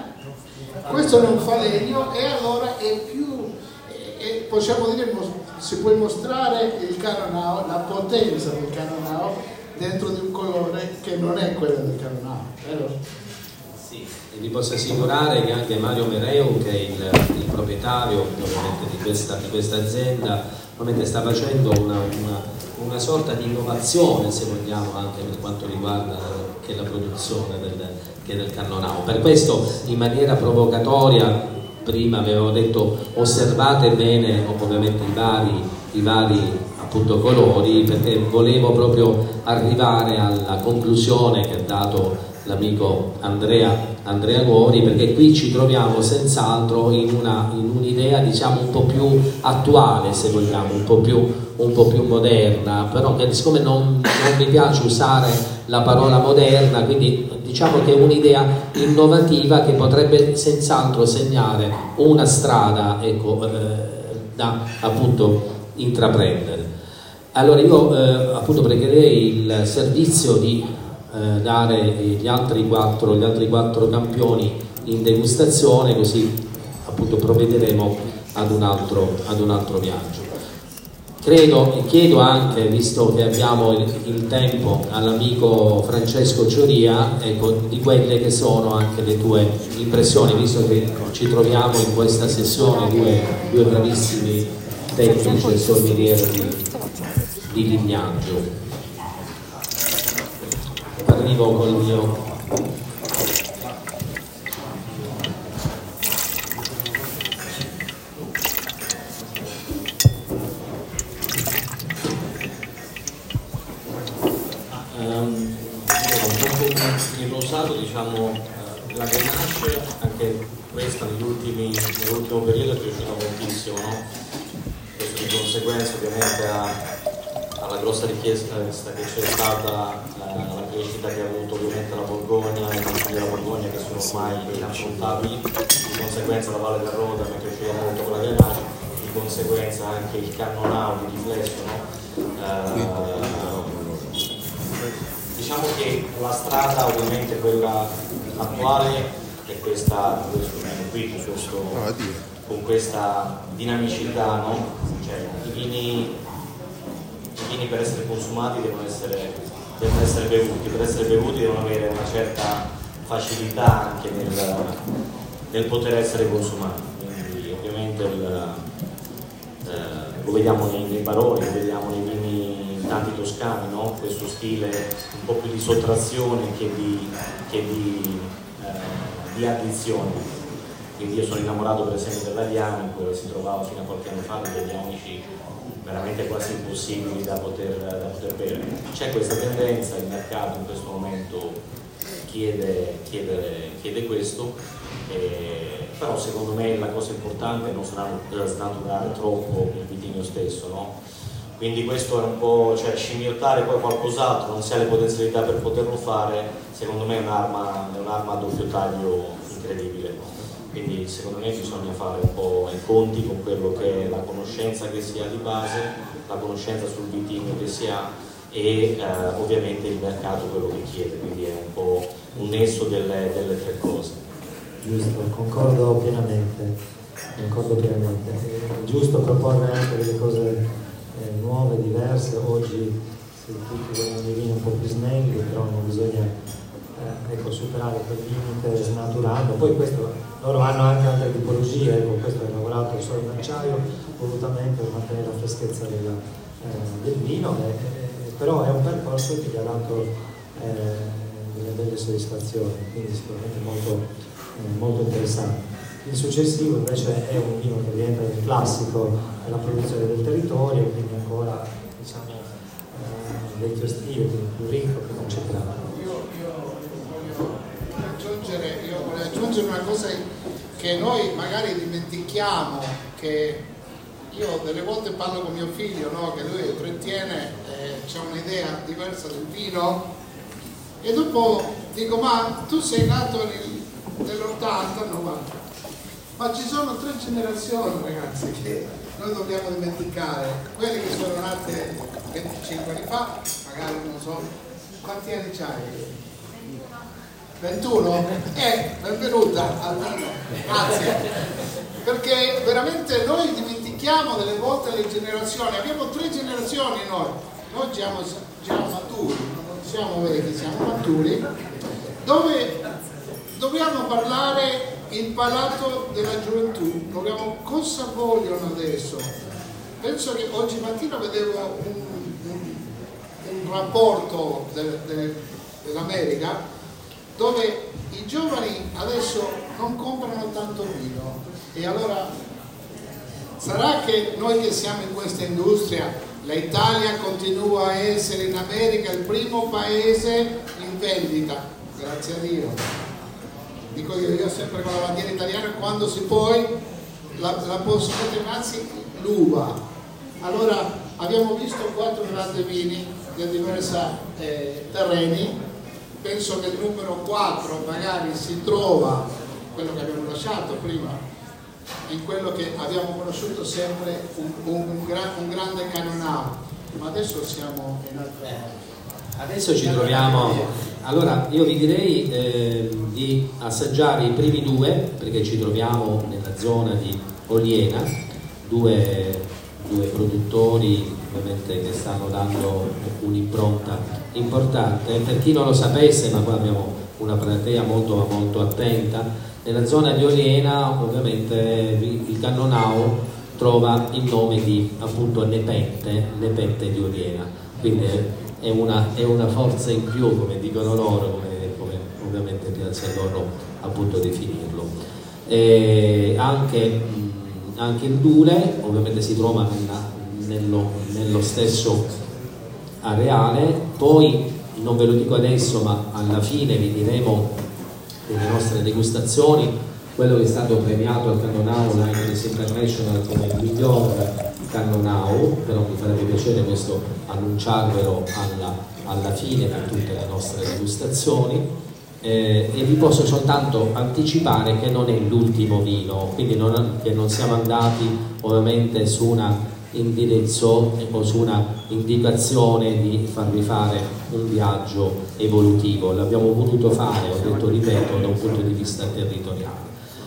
eh? questo non fa legno, e allora è più, e possiamo dire, si può mostrare il Caronao, la potenza del Caronao dentro di un colore che non è quello del Caronao, vero? Sì, e vi posso assicurare che anche Mario Mereu, che è il, il proprietario ovviamente di questa, di questa azienda, ovviamente sta facendo una, una, una sorta di innovazione, se vogliamo, anche per quanto riguarda che la produzione del, che del Cannonau. Per questo, in maniera provocatoria, prima avevo detto osservate bene ovviamente i vari, i vari appunto colori, perché volevo proprio arrivare alla conclusione che ha dato l'amico Andrea, Andrea Gori, perché qui ci troviamo senz'altro in una, in un'idea, diciamo, un po' più attuale, se vogliamo, un po' più, un po' più moderna, però che siccome non, non mi piace usare la parola moderna, quindi diciamo che è un'idea innovativa che potrebbe senz'altro segnare una strada, ecco, eh, da appunto intraprendere. Allora io eh, appunto pregherei il servizio di Eh, dare gli altri quattro gli altri quattro campioni in degustazione, così appunto provvederemo ad un altro ad un altro viaggio. Credo e chiedo anche, visto che abbiamo il, il tempo, all'amico Francesco Cioria, ecco, di quelle che sono anche le tue impressioni, visto che ci troviamo in questa sessione due, due bravissimi tecnici e sommelier di, di Lignaggi. Arrivo col mio um, il rosato, diciamo, la Grenache, anche questa nell'ultimo periodo è piaciuta moltissimo, no? Questo di conseguenza ovviamente ha alla grossa richiesta che c'è stata, eh, la crescita che ha avuto ovviamente la Borgogna e i campi della Borgogna, che sono ormai inaffrontabili. Di conseguenza la Valle del Roda mi è piaciuta molto con la Grenache, di conseguenza anche il Cannonau di riflesso, no? eh, diciamo che la strada ovviamente quella attuale è questa, questo qui, questo, con questa dinamicità, no? Cioè, i vini I vini per essere consumati devono essere, devono essere bevuti, per essere bevuti devono avere una certa facilità anche nel, nel poter essere consumati. Quindi ovviamente il, eh, lo vediamo nei, nei baroni, lo vediamo nei vini tanti toscani, no? Questo stile un po' più di sottrazione che di, che di, eh, di addizione. Quindi io sono innamorato per esempio dell'Ariano, dove si trovava fino a qualche anno fa degli unici veramente quasi impossibili da poter, da poter bere. C'è questa tendenza, il mercato in questo momento chiede, chiede, chiede questo, eh, però secondo me la cosa importante è non snaturare troppo il vitigno stesso, no? Quindi questo è un po', cioè scimmiottare poi qualcos'altro, non si ha le potenzialità per poterlo fare, secondo me è un'arma, è un'arma a doppio taglio incredibile. Quindi secondo me bisogna fare un po' i conti con quello che è la conoscenza che si ha di base, la conoscenza sul vitigno che si ha e eh, ovviamente il mercato quello che chiede, quindi è un po' un nesso delle, delle tre cose. Giusto, concordo pienamente, concordo pienamente. È giusto proporre anche delle cose eh, nuove, diverse. Oggi se tutti vogliono dei vini un po' più snelli, però non bisogna eh, ecco, superare quel limite snaturando. Poi questo loro hanno anche altre tipologie, ecco, questo è lavorato solo in acciaio volutamente per mantenere la freschezza della, eh, del vino, e, e, però è un percorso che gli ha dato eh, delle belle soddisfazioni, quindi sicuramente molto, eh, molto interessante. Il successivo invece è un vino che rientra nel classico della produzione del territorio, quindi ancora diciamo eh, vecchio stile, quindi più ricco, più concentrato. Io, io voglio aggiungere, io voglio aggiungere una cosa che noi magari dimentichiamo, che io delle volte parlo con mio figlio, no? Che lui è trentenne, eh, c'ha un'idea diversa del vino, e dopo dico: ma tu sei nato nel, nell'ottanta, novanta, ma ci sono tre generazioni, ragazzi, che noi dobbiamo dimenticare, quelli che sono nati venticinque anni fa, magari non so, quanti anni c'hai? ventuno? Eh, benvenuta, grazie, perché veramente noi dimentichiamo delle volte le generazioni, abbiamo tre generazioni noi, noi siamo già maturi, non siamo vecchi, siamo maturi, dove dobbiamo parlare il palato della gioventù, dobbiamo, cosa vogliono adesso? Penso che oggi mattina vedevo un, un, un rapporto de, de, dell'America dove i giovani adesso non comprano tanto vino, e allora sarà che noi che siamo in questa industria, l'Italia continua a essere in America il primo paese in vendita, grazie a Dio, dico io, io sempre con la bandiera italiana, quando si può la, la posso mettere innanzi l'uva. Allora abbiamo visto quattro grandi vini di diversi eh, terreni. Penso che il numero quattro magari si trova, quello che abbiamo lasciato prima, in quello che abbiamo conosciuto sempre, un, un, un, gran, un grande Cannonau, ma adesso siamo in altre. Adesso ci troviamo, allora io vi direi eh, di assaggiare i primi due, perché ci troviamo nella zona di Oliena, due, due produttori ovviamente che stanno dando un'impronta importante. Per chi non lo sapesse, ma qua abbiamo una platea molto, molto attenta, nella zona di Oliena ovviamente il Cannonau trova il nome di appunto Nepente, Nepente di Oliena, quindi è una, è una forza in più, come dicono loro, come, come ovviamente piace loro appunto definirlo. E anche, anche il Dule ovviamente si trova nella, nello, nello stesso areale. Poi non ve lo dico adesso, ma alla fine vi diremo delle nostre degustazioni quello che è stato premiato al Cannonau Wines International come il miglior Cannonau, però mi farebbe piacere questo annunciarvelo alla, alla fine per tutte le nostre degustazioni, eh, e vi posso soltanto anticipare che non è l'ultimo vino, quindi non, che non siamo andati ovviamente su una indirizzo o su una indicazione di farvi fare un viaggio evolutivo, l'abbiamo voluto fare, ho detto, ripeto, da un punto di vista territoriale.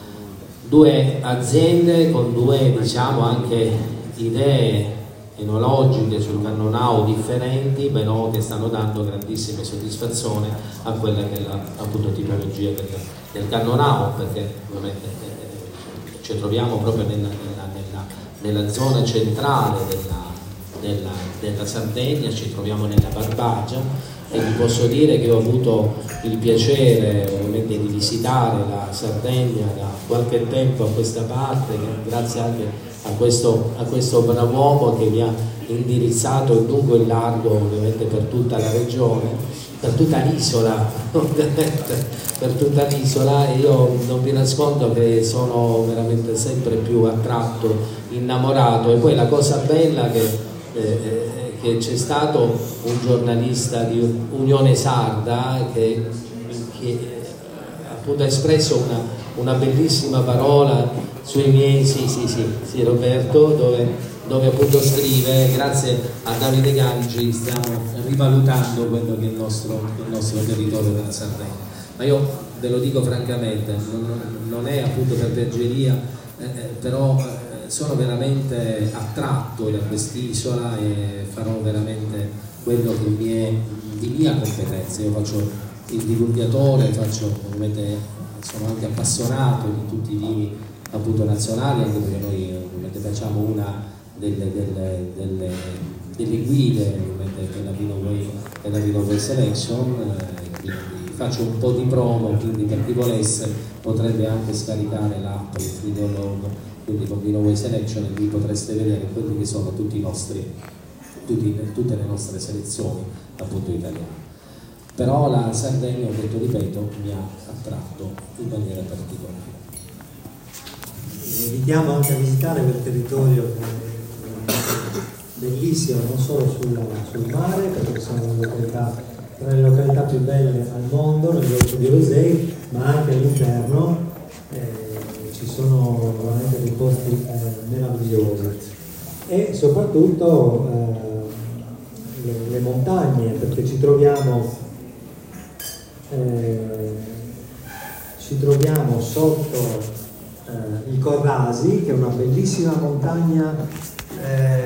Due aziende con due, diciamo, anche idee enologiche sul Cannonau differenti, però che stanno dando grandissime soddisfazioni a quella che è la appunto tipologia del, del Cannonau, perché ovviamente eh, ci troviamo proprio nella, nella, nella, nella zona centrale della, della, della Sardegna, ci troviamo nella Barbagia, e vi posso dire che ho avuto il piacere ovviamente di visitare la Sardegna da qualche tempo a questa parte, grazie anche a questo, a questo brav'uomo che mi ha indirizzato in lungo e in largo ovviamente per tutta la regione, per tutta l'isola, ovviamente per tutta l'isola, e io non vi nascondo che sono veramente sempre più attratto, innamorato. E poi la cosa bella che eh, che c'è stato un giornalista di Unione Sarda che, che appunto ha espresso una, una bellissima parola sui miei, sì sì sì, sì Roberto, dove, dove appunto scrive: grazie a Davide Gangi stiamo rivalutando quello che è il nostro, il nostro territorio della Sardegna. Ma io ve lo dico francamente, non, non è appunto per piaggeria, eh, però eh, sono veramente attratto da quest'isola e farò veramente quello che mi è di mia competenza. Io faccio il divulgatore, faccio ovviamente sono anche appassionato di tutti i vini appunto nazionali, anche perché noi ovviamente facciamo una delle, delle, delle, delle guide della Vino Way, della Vino Way Selection, eh, quindi faccio un po' di promo, quindi per chi volesse potrebbe anche scaricare l'app, il Freedom, quindi con Vino Way Selection, e lì potreste vedere quelli che sono tutti i nostri, tutti, tutte le nostre selezioni appunto italiane. Però la Sardegna, ho detto, ripeto, mi ha attratto in maniera particolare. Vi invitiamo anche a visitare quel territorio bellissimo, non solo sul, sul mare, perché sono le località, tra le località più belle al mondo, nel golfo di Rosei, ma anche all'interno eh, ci sono veramente dei posti eh, meravigliosi, e soprattutto eh, le, le montagne, perché ci troviamo eh, ci troviamo sotto eh, il Corrasi, che è una bellissima montagna eh,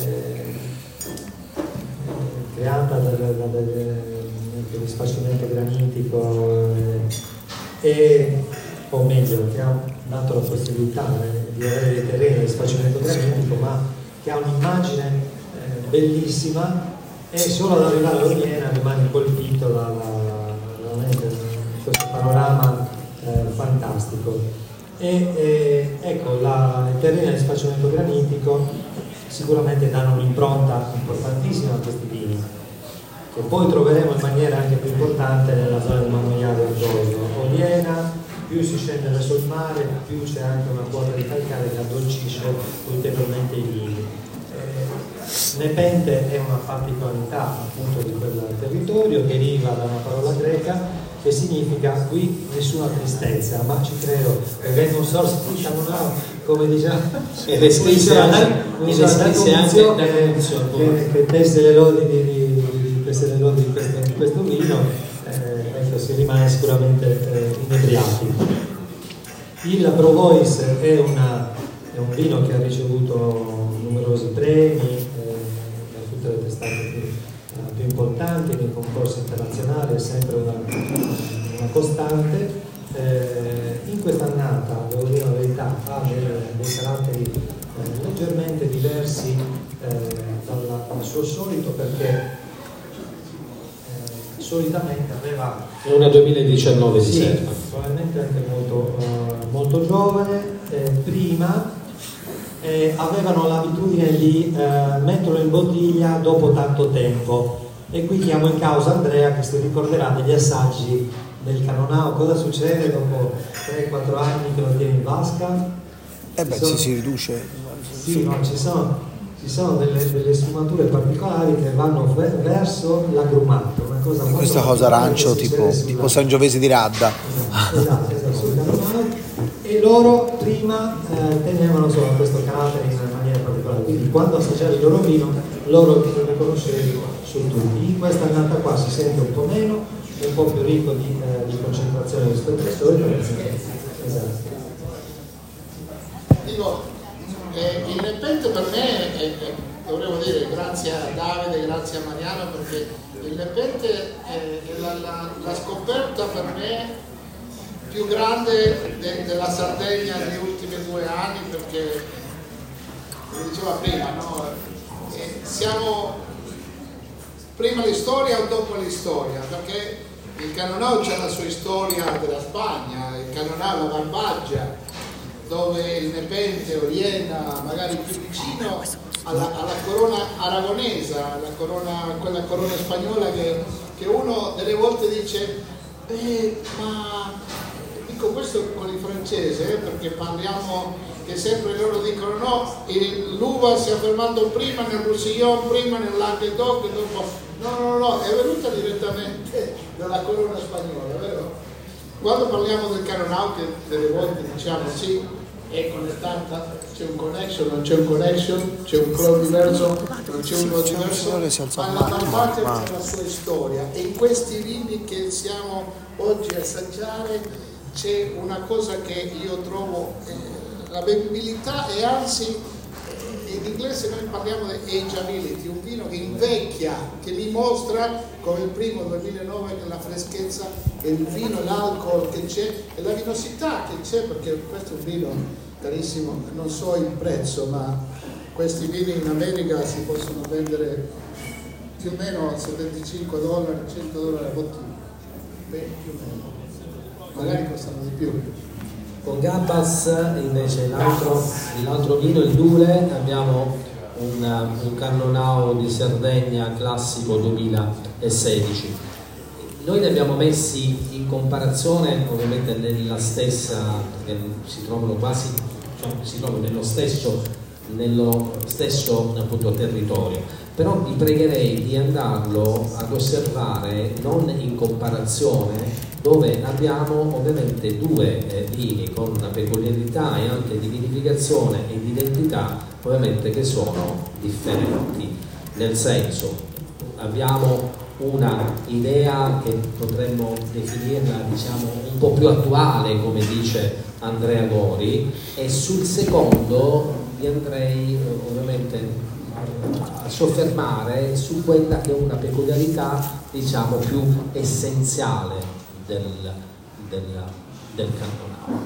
creata da, da, da, da risfacimento granitico eh, e, o meglio, che ha dato la possibilità eh, di avere dei terreni di risfacimento granitico, ma che ha un'immagine eh, bellissima, e solo ad arrivare a Oliena rimane colpito da, da questo panorama eh, fantastico. E eh, ecco, la, il terreno di sfacimento granitico sicuramente danno un'impronta importantissima a questi vini, che poi troveremo in maniera anche più importante nella zona del Marmogliado e Ardoso. Oliena, più si scende verso il mare, più c'è anche una quota di calcare che addolcisce ulteriormente i vini. Eh, Nepente è una particolarità appunto di quel territorio, deriva da una parola greca che significa qui nessuna tristezza, ma ci credo, vengo un sorso di Chamonix, come diciamo, e le scrisse anche, D'Annunzio, che, che tesse le lodi di, di, tesse le lodi di, questo, di questo vino, eh, ecco, si rimane sicuramente eh, inebriati. Il Provois è, una, è un vino che ha ricevuto numerosi premi eh, da tutte le testate più, più importanti nei concorsi internazionali, è sempre una, una costante. Eh, in questa annata, devo dire la verità, ha dei, dei caratteri eh, leggermente diversi eh, dal, dal suo solito, perché eh, solitamente aveva è una duemiladiciannove di sì, serva, probabilmente anche molto, uh, molto giovane. Eh, prima eh, avevano l'abitudine di uh, metterlo in bottiglia dopo tanto tempo, e qui chiamo in causa Andrea, che si ricorderà degli assaggi del Canonau. Cosa succede dopo tre quattro anni che lo tieni in vasca? Eh beh, sono, si, si riduce. Sì, no, ci sono, ci sono delle, delle sfumature particolari che vanno verso l'agrumato, una cosa molto Questa cosa arancio tipo, tipo Sangiovese di Radda. Esatto, esatto, sul Canonau. E loro prima eh, tenevano solo questo carattere in maniera particolare, quindi quando assaggiavi il loro vino loro lo riconoscevi su tutti. In questa annata qua si sente un po' meno, un po' più ricco di, eh, di concentrazione rispetto al solito. Esatto. Dico, eh, il Nepente per me è, è, dovremmo dire grazie a Davide, grazie a Mariano, perché il Nepente è, è la, la, la scoperta per me più grande de, della Sardegna negli ultimi due anni, perché come diceva prima, no? eh, siamo prima l'istoria o dopo l'istoria, perché il Canonau c'è la sua storia della Spagna, il Canonau, la Barbaggia, dove il Nepente, Oliena, magari più vicino alla, alla corona aragonese, alla corona, quella corona spagnola che, che uno delle volte dice, eh, ma dico questo con il francese, eh, perché parliamo che sempre loro dicono no, il, l'uva si è fermato prima nel Roussillon, prima nel Languedoc, dopo no, no, no, è venuta direttamente dalla corona spagnola, vero? Quando parliamo del Canonau, che delle volte diciamo sì, è connettata, c'è un connection, non c'è un connection, c'è un club diverso, non c'è uno diverso, ma la Barbaggia c'è la sua storia, e in questi vini che siamo oggi a assaggiare c'è una cosa che io trovo, eh, la bevibilità, e anzi eh, in inglese noi parliamo di ageability, un vino che invecchia, che mi mostra come il primo duemilanove che la freschezza e il vino, l'alcol che c'è e la vinosità che c'è, perché questo è un vino carissimo, non so il prezzo, ma questi vini in America si possono vendere più o meno a settantacinque dollari, cento dollari a bottiglia. Beh, più o meno. Magari costano di più. Con Gabbas invece l'altro, l'altro vino, il Dure, abbiamo un, un Cannonau di Sardegna classico duemilasedici. Noi li abbiamo messi in comparazione ovviamente nella stessa, si trovano quasi, cioè, si trovano nello stesso, nello stesso appunto territorio, però vi pregherei di andarlo ad osservare non in comparazione, dove abbiamo ovviamente due eh, vini con una peculiarità e anche di vinificazione e di identità ovviamente che sono differenti, nel senso abbiamo una idea che potremmo definirla diciamo un po' più attuale, come dice Andrea Gori, e sul secondo vi andrei ovviamente a soffermare su quella che è una peculiarità diciamo più essenziale del, del, del Cannonau.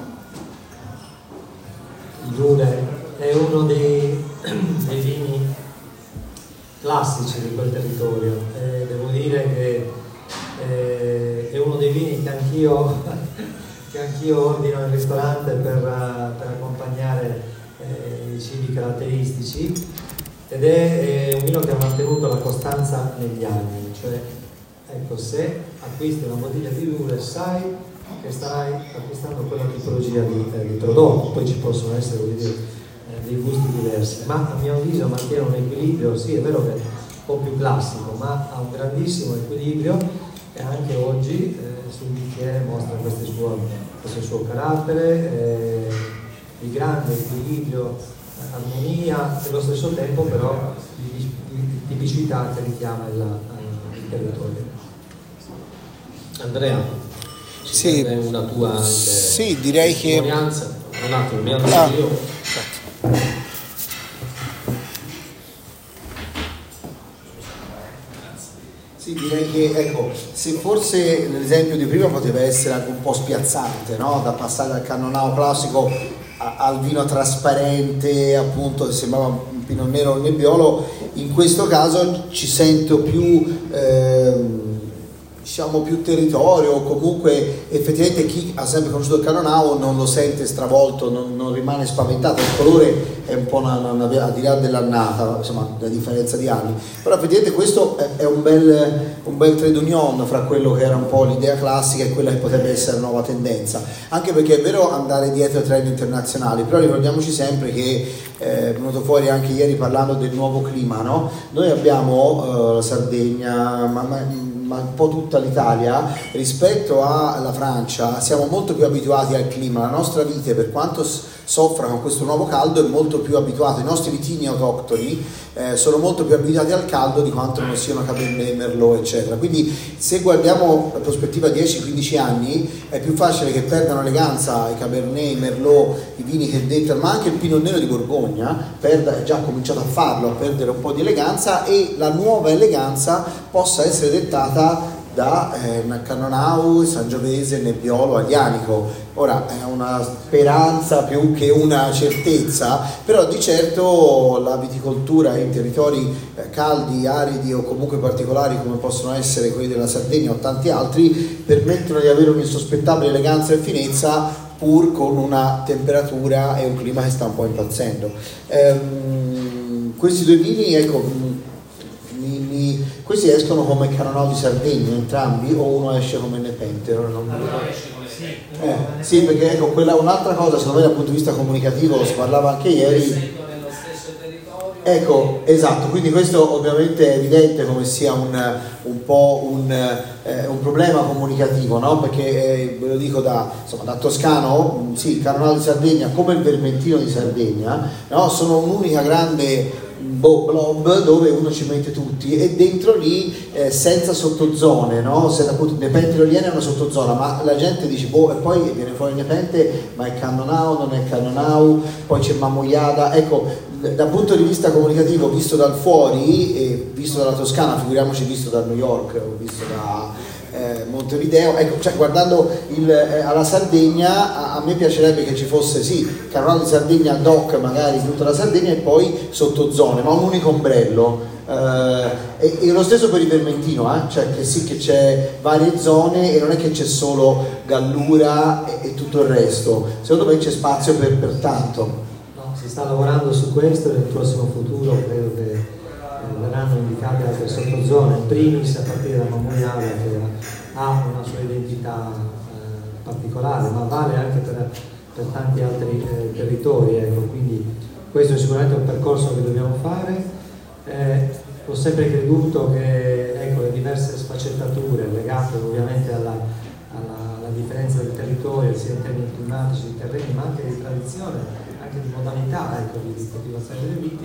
Il Dure è uno dei, dei vini classici di quel territorio, eh, devo dire che eh, è uno dei vini che anch'io che anch'io ordino in ristorante per, per accompagnare eh, i cibi caratteristici, ed è, è un vino che ha mantenuto la costanza negli anni, cioè ecco, se acquisti una bottiglia di Dure sai che stai acquistando quella tipologia di, eh, di prodotto, poi ci possono essere voglio dire, eh, dei gusti diversi, ma a mio avviso mantiene un equilibrio, sì è vero che è un po' più classico, ma ha un grandissimo equilibrio e anche oggi eh, sul bicchiere mostra questo suo, questo suo carattere eh, di grande equilibrio, eh, armonia e allo stesso tempo però di, di, di tipicità che richiama il, il territorio. Andrea, sì, una tua anche sì, direi che un attimo, mi ah. io. Sì, direi che ecco, se forse l'esempio di prima poteva essere anche un po' spiazzante, no? Da passare dal Cannonau classico a, al vino trasparente, appunto, che sembrava un Pinot Nero o il Nebbiolo, in questo caso ci sento più ehm, diciamo più territorio, o comunque effettivamente chi ha sempre conosciuto il Cannonau non lo sente stravolto, non, non rimane spaventato. Il colore è un po' una, una, una, al di là dell'annata, insomma, la differenza di anni, però effettivamente questo è, è un bel un bel trade union fra quello che era un po' l'idea classica e quella che potrebbe essere la nuova tendenza, anche perché è vero andare dietro ai trend internazionali, però ricordiamoci sempre che è venuto fuori anche ieri parlando del nuovo clima, no? Noi abbiamo uh, la Sardegna, ma, ma ma un po' tutta l'Italia, rispetto alla Francia siamo molto più abituati al clima, la nostra vite per quanto soffra con questo nuovo caldo è molto più abituato, i nostri vitigni autoctoni eh, sono molto più abituati al caldo di quanto non siano Cabernet, Merlot eccetera, quindi se guardiamo la prospettiva dieci quindici anni è più facile che perdano eleganza i Cabernet, i Merlot, i vini che dettano, ma anche il Pinot Nero di Borgogna perda, è già cominciato a farlo, a perdere un po' di eleganza, e la nuova eleganza possa essere dettata da eh, Cannonau, Sangiovese, Nebbiolo, Aglianico. Ora è una speranza più che una certezza, però di certo la viticoltura in territori eh, caldi, aridi o comunque particolari come possono essere quelli della Sardegna o tanti altri permettono di avere un'insospettabile eleganza e finezza pur con una temperatura e un clima che sta un po' impazzendo. Ehm, questi due vini, ecco, Mi, mi, questi escono come Cannonau di Sardegna entrambi, o uno esce come Nepente? Non mi ricordo. Eh, sì, perché ecco, quella un'altra cosa secondo me dal punto di vista comunicativo, si parlava anche ieri. Ecco, esatto, quindi questo ovviamente è evidente come sia un, un po' un, eh, un problema comunicativo, no? Perché eh, ve lo dico da, insomma, da toscano, sì, il Cannonau di Sardegna come il Vermentino di Sardegna, no? Sono un'unica grande boh, blob dove uno ci mette tutti, e dentro lì eh, senza sottozone, no? Se appunto Nepente e Oliena è una sottozona, ma la gente dice boh, e poi viene fuori Nepente, ma è Cannonau, non è Cannonau, poi c'è Mamoiada, ecco. dal punto di vista comunicativo, visto dal fuori e visto dalla Toscana, figuriamoci visto da New York o visto da eh, Montevideo, ecco, cioè, guardando il, eh, alla Sardegna, a, a me piacerebbe che ci fosse sì Carnaval di Sardegna ad hoc magari in tutta la Sardegna e poi sottozone, ma un unico ombrello. Uh, e, e lo stesso per il Vermentino, eh? Cioè che sì che c'è varie zone e non è che c'è solo Gallura e, e tutto il resto, secondo me c'è spazio per, per tanto. No, si sta lavorando su questo e nel prossimo futuro credo che eh, verranno indicate altre sottozone, in primis a partire da Mamoiana che ha una sua identità eh, particolare, ma vale anche per, per tanti altri eh, territori, ecco, quindi questo è sicuramente un percorso che dobbiamo fare. Eh, ho sempre creduto che ecco, le diverse sfaccettature legate ovviamente alla, alla, alla differenza del territorio sia in termini climatici, di terreni, ma anche di tradizione, anche di modalità ecco, di, di coltivazione delle viti,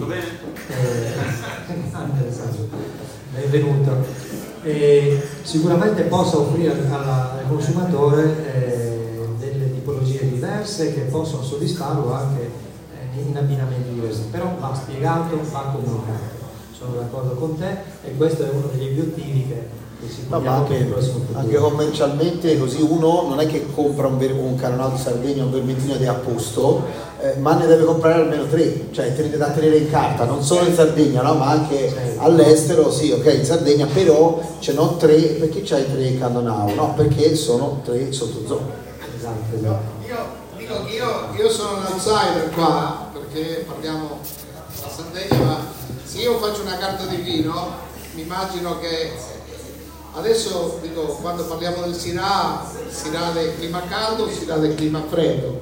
eh, è venuto e sicuramente possa offrire alla, al consumatore eh, delle tipologie diverse che possono soddisfarlo anche eh, in abbinamenti diversi, però va spiegato, va comunicato. Sono d'accordo con te e questo è uno degli obiettivi che, che si no, ma anche, anche commercialmente così uno non è che compra un, un Carnaval di Sardegna o un Vermentino ed è a posto, eh, ma ne deve comprare almeno tre, cioè tenete da tenere in carta, non solo in Sardegna, no, ma anche certo. All'estero, sì, ok, in Sardegna, però ce n'ho tre, perché c'hai tre Cannonau? No, perché sono tre sottozone. Esatto, esatto. Io dico che io, io sono un outsider qua, perché parliamo della Sardegna, ma se io faccio una carta di vino, mi immagino che adesso, dico, quando parliamo del Syrah, Syrah del clima caldo, Syrah del clima freddo.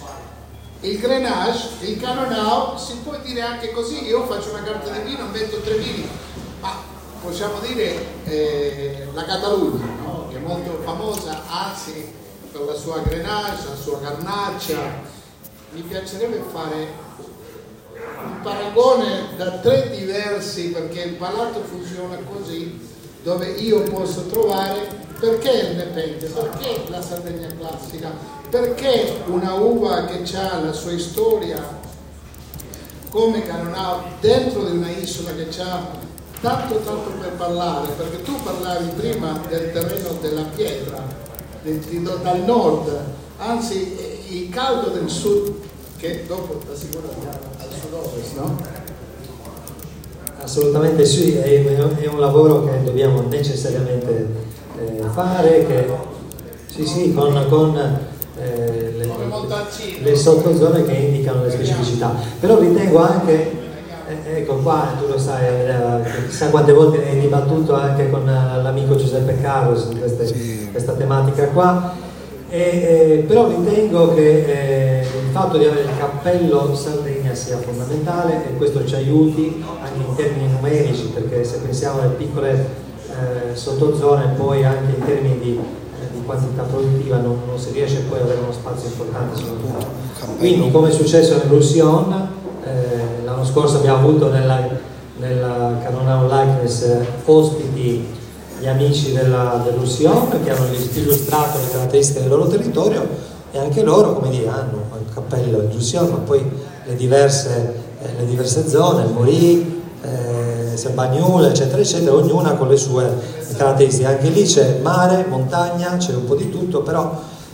Il Grenache, il Cannonau, si può dire anche così, io faccio una carta di vino, metto tre vini, ma possiamo dire eh, la Catalogna, no? Che è molto famosa, anzi per la sua Grenache, la sua Garnaccia. Mi piacerebbe fare un paragone da tre diversi, perché il palato funziona così, dove io posso trovare perché il Nepente, perché la Sardegna classica, perché una uva che ha la sua storia come Cannonau dentro di una isola che ha tanto tanto per parlare, perché tu parlavi prima del terreno della pietra del, dal nord, anzi il caldo del sud che dopo da sicuro al sud-ovest, no? Assolutamente sì, è, è un lavoro che dobbiamo necessariamente eh, fare, che, sì sì, con, con eh, le, le sottozone che indicano le specificità, però ritengo anche, eh, ecco qua, tu lo sai, eh, chissà quante volte ne hai dibattuto anche con l'amico Giuseppe Carlo su queste, sì. questa tematica qua, e, eh, però ritengo che eh, il fatto di avere il cappello Sardegna sia fondamentale e questo ci aiuti anche in termini numerici, perché se pensiamo alle piccole eh, sottozone poi anche in termini di, eh, di quantità produttiva non, non si riesce poi ad avere uno spazio importante sul mercato. Quindi come è successo nel Roussillon, eh, l'anno scorso abbiamo avuto nella, nella Cannonau Likeness eh, ospiti gli amici della, del Roussillon che hanno illustrato le caratteristiche del loro territorio e anche loro, come dire, hanno il cappello del Roussillon, ma poi le diverse, eh, le diverse zone, il Morì, eh, Sebagnoul, eccetera, eccetera, ognuna con le sue caratteristiche. Anche lì c'è mare, montagna, c'è un po' di tutto, però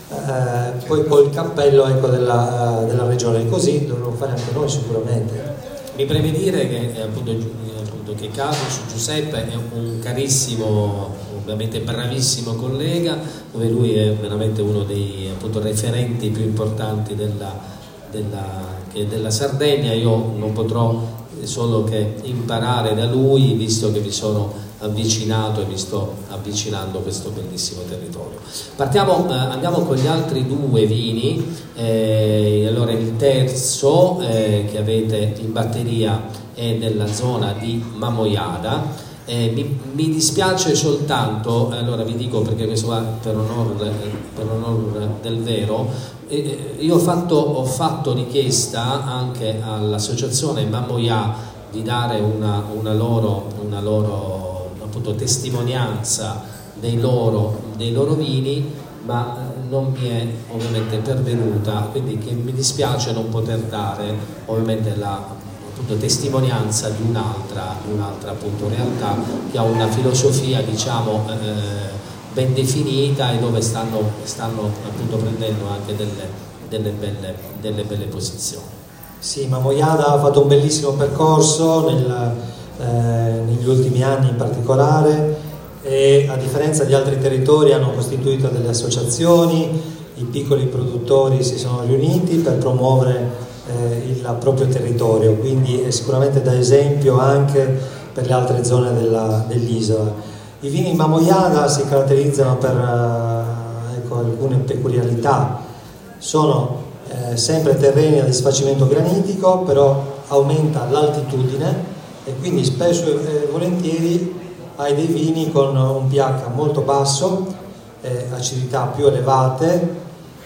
eh, poi col cappello ecco, della, della regione, e così dovremmo fare anche noi sicuramente. Mi preme dire che eh, appunto, appunto che Carlos Giuseppe è un carissimo, ovviamente bravissimo collega, dove lui è veramente uno dei appunto, referenti più importanti della, della, che della Sardegna. Io non potrò solo che imparare da lui, visto che mi sono avvicinato e mi sto avvicinando a questo bellissimo territorio. Partiamo, eh, andiamo con gli altri due vini. Eh, allora il terzo eh, che avete in batteria è nella zona di Mamoiada. Eh, mi, mi dispiace soltanto, allora vi dico perché questo va per onore, per onore del vero, eh, io ho fatto, ho fatto richiesta anche all'associazione Mamoia di dare una, una loro, una loro appunto testimonianza dei loro, dei loro vini, ma non mi è ovviamente pervenuta, quindi che mi dispiace non poter dare ovviamente la appunto testimonianza di un'altra, un'altra appunto realtà che ha una filosofia, diciamo, eh, ben definita, e dove stanno, stanno appunto prendendo anche delle, delle, belle, delle belle posizioni. Sì, Mamo Jada ha fatto un bellissimo percorso nel, eh, negli ultimi anni in particolare, e a differenza di altri territori hanno costituito delle associazioni, i piccoli produttori si sono riuniti per promuovere eh, il proprio territorio, quindi è sicuramente da esempio anche per le altre zone della, dell'isola. I vini Mamo Jada si caratterizzano per eh, ecco, alcune peculiarità. Sono eh, sempre terreni a disfacimento granitico, però aumenta l'altitudine e quindi spesso e volentieri hai dei vini con un pH molto basso, eh, acidità più elevate,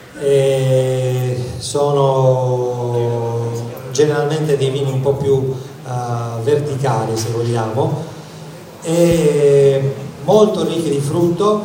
e sono generalmente dei vini un po' più uh, verticali, se vogliamo, e molto ricchi di frutto.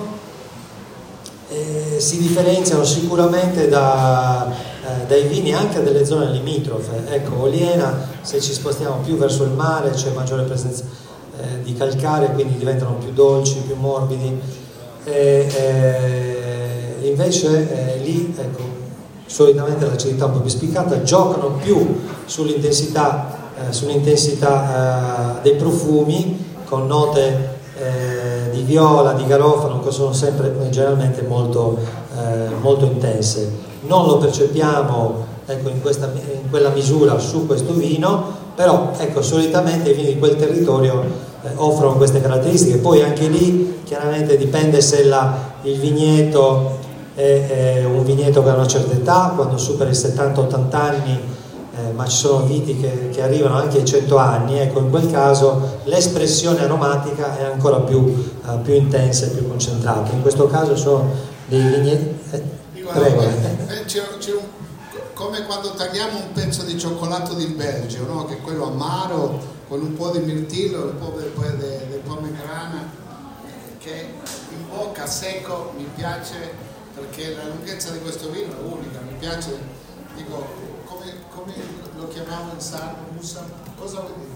E si differenziano sicuramente da, eh, dai vini anche delle zone limitrofe. Ecco, Oliena, se ci spostiamo più verso il mare, c'è maggiore presenza eh, di calcare, quindi diventano più dolci, più morbidi, e, e invece eh, lì, ecco, solitamente l'acidità un po' più spiccata, giocano più sull'intensità, eh, sull'intensità eh, dei profumi, con note eh, di viola, di garofano, che sono sempre generalmente molto, eh, molto intense. Non lo percepiamo, ecco, in, questa, in quella misura su questo vino, però ecco, solitamente i vini di quel territorio eh, offrono queste caratteristiche. Poi anche lì chiaramente dipende se la, il vigneto è, è un vigneto che ha una certa età, quando supera i settanta ottanta anni. Eh, ma ci sono viti che, che arrivano anche ai cento anni, ecco, in quel caso l'espressione aromatica è ancora più, uh, più intensa e più concentrata. In questo caso sono dei vigneti. Eh, prego. Eh, c'è, c'è un, come quando tagliamo un pezzo di cioccolato del Belgio, no? Che è quello amaro con un po' di mirtillo e un po' di pomegrana, che in bocca secco mi piace, perché la lunghezza di questo vino è unica, mi piace, dico, come lo chiamiamo in sardo, Musa? Cosa vuol dire?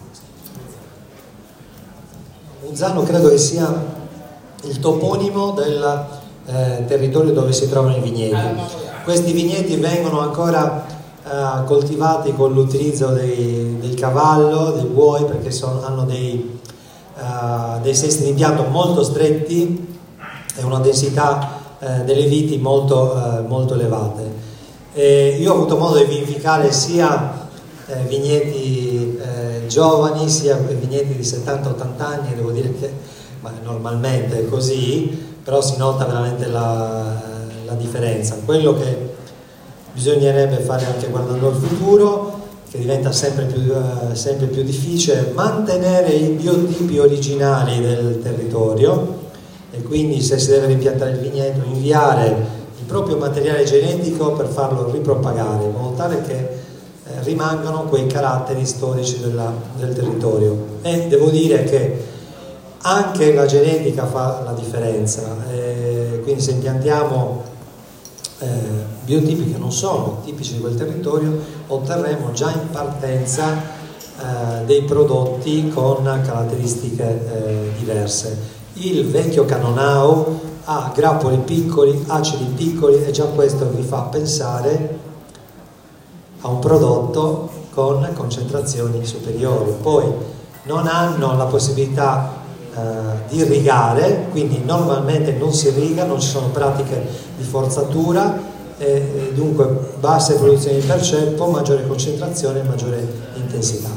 Muzzano credo che sia il toponimo del eh, territorio dove si trovano i vigneti. Questi vigneti vengono ancora eh, coltivati con l'utilizzo dei, del cavallo, dei buoi, perché sono, hanno dei, uh, dei sesti di impianto molto stretti e una densità eh, delle viti molto, eh, molto elevate. Eh, io ho avuto modo di vinificare sia eh, vigneti eh, giovani, sia vigneti di settanta ottanta anni, e devo dire che ma normalmente è così, però si nota veramente la, la differenza. Quello che bisognerebbe fare anche guardando al futuro, che diventa sempre più, eh, sempre più difficile, mantenere i biotipi originali del territorio, e quindi se si deve ripiantare il vigneto, inviare proprio materiale genetico per farlo ripropagare, in modo tale che eh, rimangano quei caratteri storici della, del territorio. E devo dire che anche la genetica fa la differenza, eh, quindi se impiantiamo eh, biotipi che non sono tipici di quel territorio, otterremo già in partenza eh, dei prodotti con caratteristiche eh, diverse. Il vecchio Canonau ha grappoli piccoli, acidi piccoli, e già questo vi fa pensare a un prodotto con concentrazioni superiori. Poi non hanno la possibilità eh, di irrigare, quindi normalmente non si irriga, non ci sono pratiche di forzatura, e, e dunque basse produzioni di perceppo, maggiore concentrazione e maggiore intensità.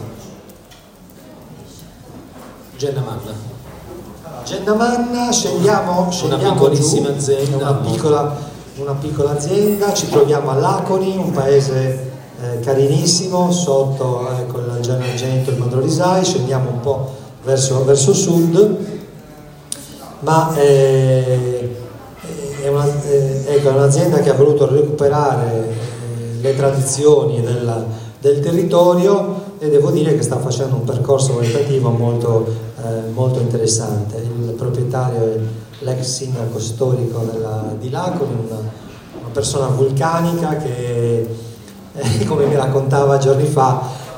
Gennamanna. Gennamanna, scendiamo, scendiamo una piccolissima giù, azienda, una piccola, una piccola azienda, ci troviamo a Laconi, un paese eh, carinissimo, sotto ecco, il Gennargenito e il Modrolisai, scendiamo un po' verso, verso sud, ma eh, è, una, eh, ecco, è un'azienda che ha voluto recuperare eh, le tradizioni del, del territorio, e devo dire che sta facendo un percorso qualitativo molto, eh, molto interessante. Il proprietario è l'ex sindaco storico della, di Laconi, una, una persona vulcanica che, eh, come mi raccontava giorni fa,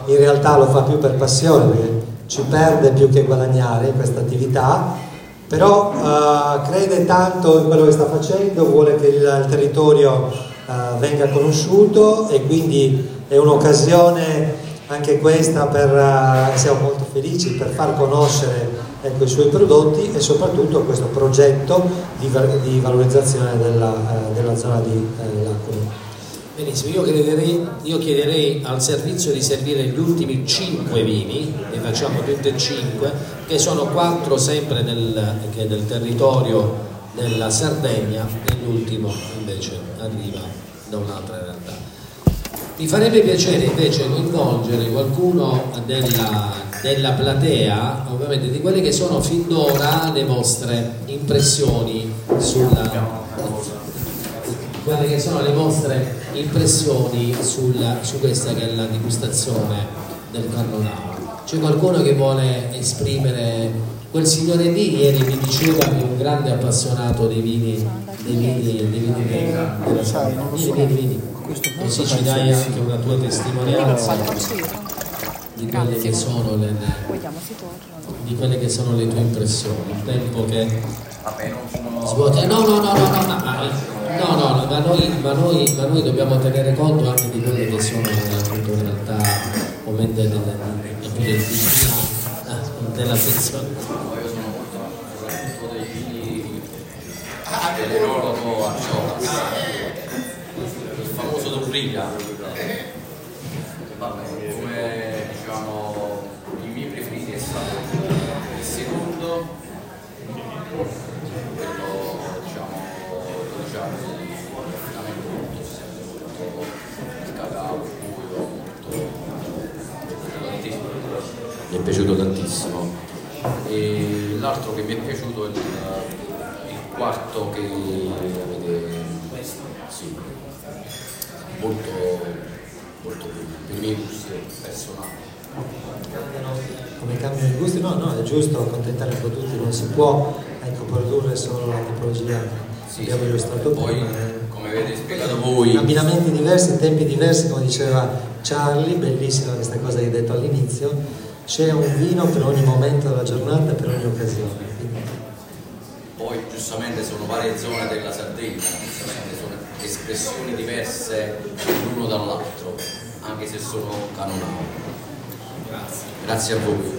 in realtà lo fa più per passione, perché ci perde più che guadagnare in questa attività, però uh, crede tanto in quello che sta facendo, vuole che il, il territorio uh, venga conosciuto, e quindi è un'occasione anche questa per, uh, siamo molto felici per far conoscere, ecco, i suoi prodotti e soprattutto questo progetto di, di valorizzazione della, uh, della zona di uh, Lacuni. Benissimo, io chiederei, io chiederei al servizio di servire gli ultimi cinque vini, ne facciamo tutti e cinque, che sono quattro sempre del, che del territorio della Sardegna, e l'ultimo invece arriva da un'altra realtà. Mi farebbe piacere invece coinvolgere qualcuno della, della platea, ovviamente di quelle che sono fin d'ora le vostre impressioni sulla... quelle che sono le vostre impressioni sul, su questa che è la degustazione del Cannonau. C'è qualcuno che vuole esprimere? Quel signore lì ieri mi diceva che è un grande appassionato dei vini, dei vini, dei vini della, della Sardegna. Vieni, vieni, vieni. Così ci dai anche una tua testimonianza di quelle che sono le, di quelle che sono le tue impressioni. Il tempo che svuota. No, no, no, no, no, no. No, no, ma noi, ma, noi, ma noi dobbiamo tenere conto anche di quelle che sono appunto in realtà momenti del, del, del, della sezione. Io sono molto soprattutto dei vini dell'enologo a Ciò, il famoso Durriga. Vabbè, come diciamo i miei preferiti è stato il secondo, quello diciamo dodici anni di raffinamento, molto si sente molto il cacao, il buio, molto tantissimo. Mi è piaciuto tantissimo. E l'altro che mi è piaciuto è il, il quarto che avete, sì, molto, molto per i miei gusti personali. Come cambiano i gusti? No, no, è giusto accontentare i prodotti, non si può, ecco, produrre solo la tipologia che Sì, abbiamo illustrato poi, prima. come avete spiegato voi, Abbinamenti diversi, tempi diversi, come diceva Charlie, bellissima questa cosa che hai detto all'inizio, c'è un vino per ogni momento della giornata, per ogni occasione. Quindi... poi giustamente sono varie zone della Sardegna, giustamente sono espressioni diverse l'uno dall'altro, anche se sono Cannonau. Grazie. Grazie a voi.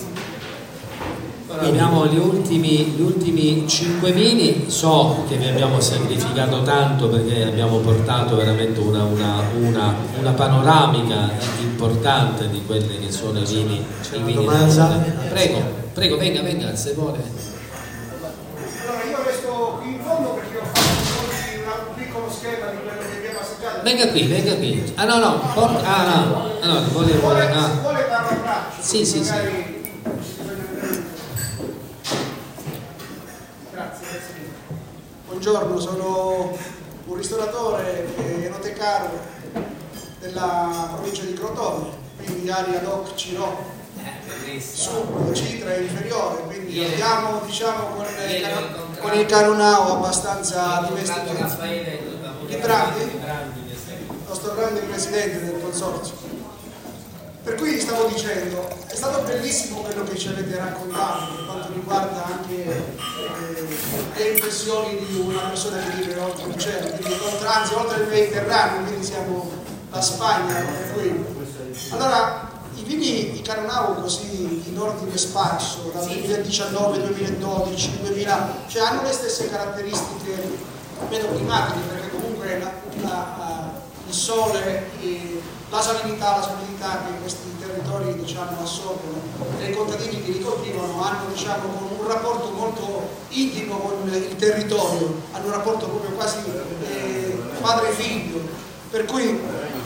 Ora abbiamo gli ultimi, gli ultimi cinque vini. So che vi abbiamo semplificato tanto perché abbiamo portato veramente una, una, una, una panoramica importante di quelli che sono i vini. C'è i una vini domanda? Prego, prego, venga, venga, se vuole. Allora io resto qui in fondo perché ho fatto oggi un piccolo schema di quello che abbiamo assaggiato. Venga qui, venga qui. Ah no, no, porta, ah no, allora, vuole, vuole, Se ah. vuole parlo a braccio. Sì, sì, sì. Magari... Grazie, grazie. Buongiorno, sono un ristoratore enotecario della provincia di Crotone, quindi area Doc Ciro, sub, Citra e inferiore, quindi andiamo diciamo con, il, con il Cannonau abbastanza dimestichezza. Il Brandi, il nostro grande presidente del consorzio. Per cui stavo dicendo, è stato bellissimo quello che ci avete raccontato per quanto riguarda anche eh, le impressioni di una persona che vive oltre il cielo, quindi oltre, anzi oltre il Mediterraneo, quindi siamo la Spagna. Per cui. Allora, i vini di Cannonau così in ordine sparso, dal duemiladiciannove, duemiladodici, duemila, cioè hanno le stesse caratteristiche meno climatiche, perché comunque la, la, il sole, e la salinità, la salinità che questi territori diciamo assorbono e i contadini che li coltivano hanno diciamo un rapporto molto intimo con il territorio, hanno un rapporto proprio quasi eh, padre-figlio, per cui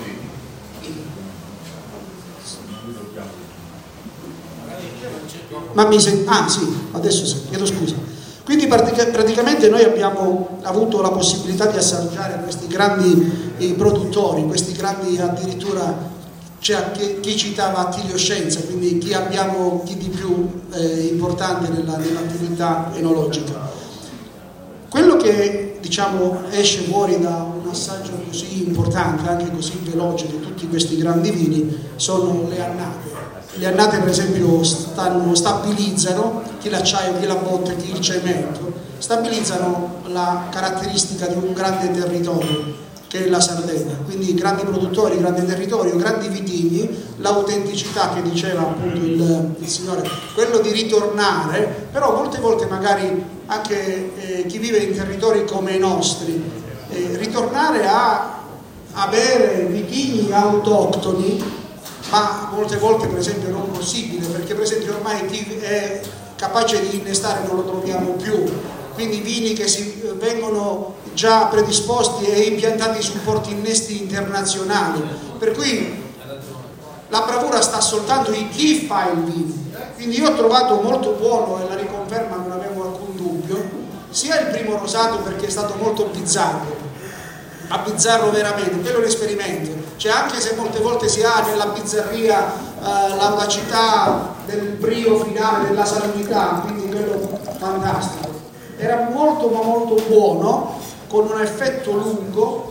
ma mi sento, ah sì, adesso sì, chiedo scusa. Quindi praticamente noi abbiamo avuto la possibilità di assaggiare questi grandi eh, produttori, questi grandi addirittura, cioè, chi, chi citava Attilio Scienza, quindi chi abbiamo chi di più eh, importante nella, nell'attività enologica. Quello che diciamo esce fuori da un un assaggio così importante, anche così veloce di tutti questi grandi vini sono le annate. Le annate per esempio stanno, stabilizzano, chi l'acciaio, chi la botte, chi il cemento, stabilizzano la caratteristica di un grande territorio che è la Sardegna, quindi grandi produttori, grande territorio, grandi vitigni, l'autenticità che diceva appunto il, il signore, quello di ritornare, però molte volte magari anche eh, chi vive in territori come i nostri, eh, ritornare a avere vitigni autoctoni, ma molte volte per esempio non possibile, perché per esempio ormai chi è capace di innestare non lo troviamo più, quindi vini che si vengono già predisposti e impiantati su porti innesti internazionali, per cui la bravura sta soltanto in chi fa il vino. Quindi io ho trovato molto buono, e la riconferma non avevo alcun dubbio, sia il primo rosato perché è stato molto bizzarro, ma bizzarro veramente, quello è un esperimento, cioè anche se molte volte si ha nella bizzarria eh, l'audacità del brio finale, della salinità, quindi quello fantastico, era molto ma molto buono, con un effetto lungo.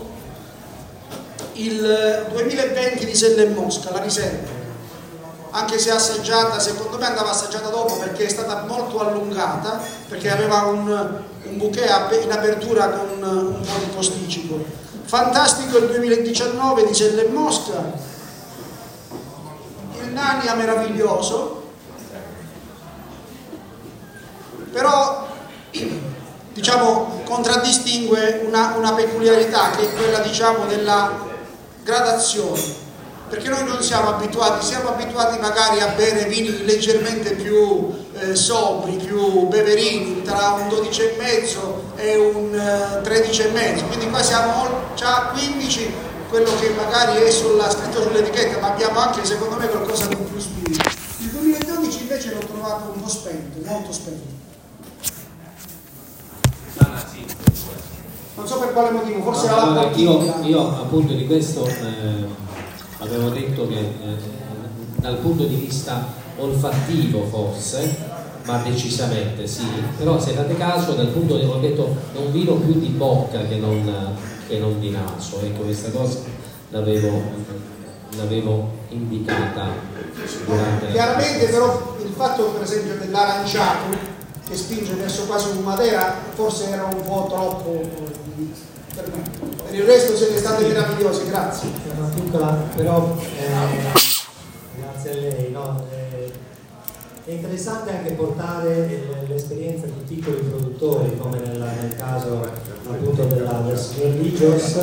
Il duemilaventi di Selle Mosca, la riserva, anche se assaggiata, secondo me andava assaggiata dopo perché è stata molto allungata, perché aveva un, un bouquet in apertura con un po' di posticipo. Fantastico il duemiladiciannove di Selle Mosca, il Nania meraviglioso, però diciamo contraddistingue una, una peculiarità che è quella, diciamo, della gradazione, perché noi non siamo abituati, siamo abituati magari a bere vini leggermente più eh, sobri, più beverini, tra un dodici e mezzo e un eh, tredici e mezzo, quindi qua siamo già a quindici, quello che magari è sulla, scritto sull'etichetta, ma abbiamo anche secondo me qualcosa di più spirito. Il duemiladodici invece l'ho trovato un po' spento, molto spento. Non so per quale motivo, forse no, era allora, la io, io appunto di questo eh, avevo detto che eh, dal punto di vista olfattivo forse, ma decisamente sì, però se date caso dal punto di, ho detto, è un vino più di bocca che non, che non di naso, ecco, questa cosa l'avevo, l'avevo indicata durante chiaramente la però il fatto per esempio dell'aranciato che spinge verso quasi un Madera forse era un po' troppo per me. Per il resto siete stati meravigliosi, grazie. Una piccola, però eh, grazie a lei, no? Eh, è interessante anche portare l'esperienza di piccoli produttori come nel, nel caso appunto della, del signor Ligios,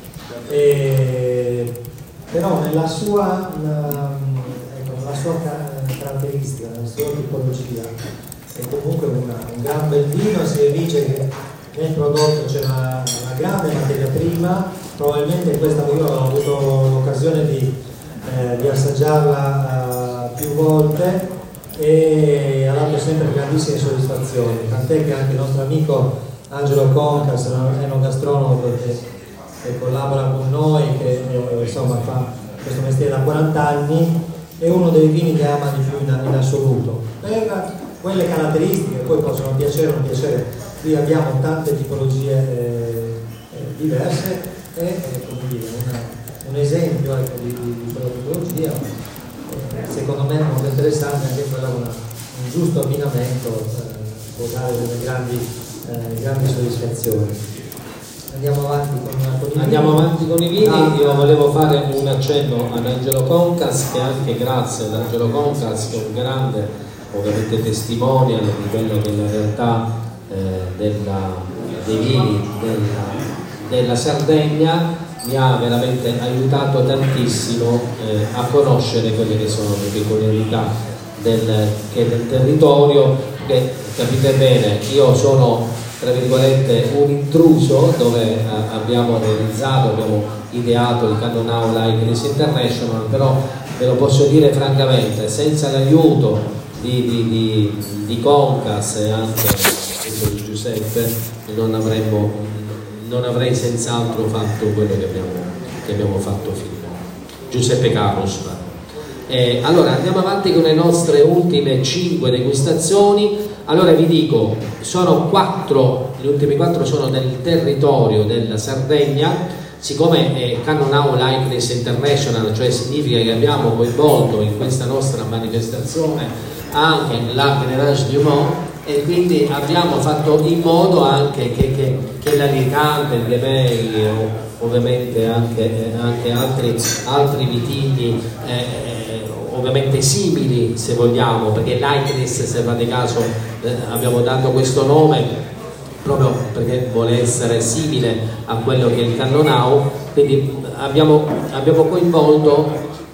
eh, però nella sua, la, ecco, nella sua caratteristica, nella sua tipologia è comunque una, un gran bel vino, si evince che nel prodotto c'è una, una grande materia prima, probabilmente questa io ho avuto l'occasione di, eh, di assaggiarla uh, più volte e ha dato sempre grandissime soddisfazioni, tant'è che anche il nostro amico Angelo Concas, enogastronomo che, che collabora con noi, che eh, insomma fa questo mestiere da quaranta anni, è uno dei vini che ama di più in, in assoluto. Per quelle caratteristiche poi possono piacere o non piacere, qui abbiamo tante tipologie eh, eh, diverse e eh, come dire, una, un esempio ecco, di, di quella tipologia eh, secondo me è molto interessante, anche quella una, un giusto abbinamento eh, può dare delle grandi, eh, grandi soddisfazioni. Andiamo avanti con, con i Andiamo vini. avanti con i vini. Ah, io volevo fare un accenno ad Angelo Concas, che anche grazie ad Angelo Concas, che è un grande ovviamente testimonial di quello che è la realtà eh, della, dei vini della, della Sardegna, mi ha veramente aiutato tantissimo eh, a conoscere quelle che sono le peculiarità del, che del territorio, che capite bene, io sono tra virgolette un intruso dove eh, abbiamo realizzato, abbiamo ideato il Cannonau Likeness International, però ve lo posso dire francamente, senza l'aiuto Di, di, di, di Concas e anche di Giuseppe non avremmo non avrei senz'altro fatto quello che abbiamo, che abbiamo fatto finora. Giuseppe Carlos. Eh, allora andiamo avanti con le nostre ultime cinque degustazioni. Allora vi dico, sono quattro, gli ultimi quattro sono del territorio della Sardegna. Siccome è Cannonau Likeness International, cioè significa che abbiamo coinvolto in questa nostra manifestazione anche la Generation du Mont, e quindi abbiamo fatto in modo anche che, che, che l'Alicante, il Gamay, ovviamente anche, anche altri, altri vitigni eh, ovviamente simili, se vogliamo, perché Likeness, se fate caso, eh, abbiamo dato questo nome proprio perché vuole essere simile a quello che è il Cannonau, quindi abbiamo, abbiamo coinvolto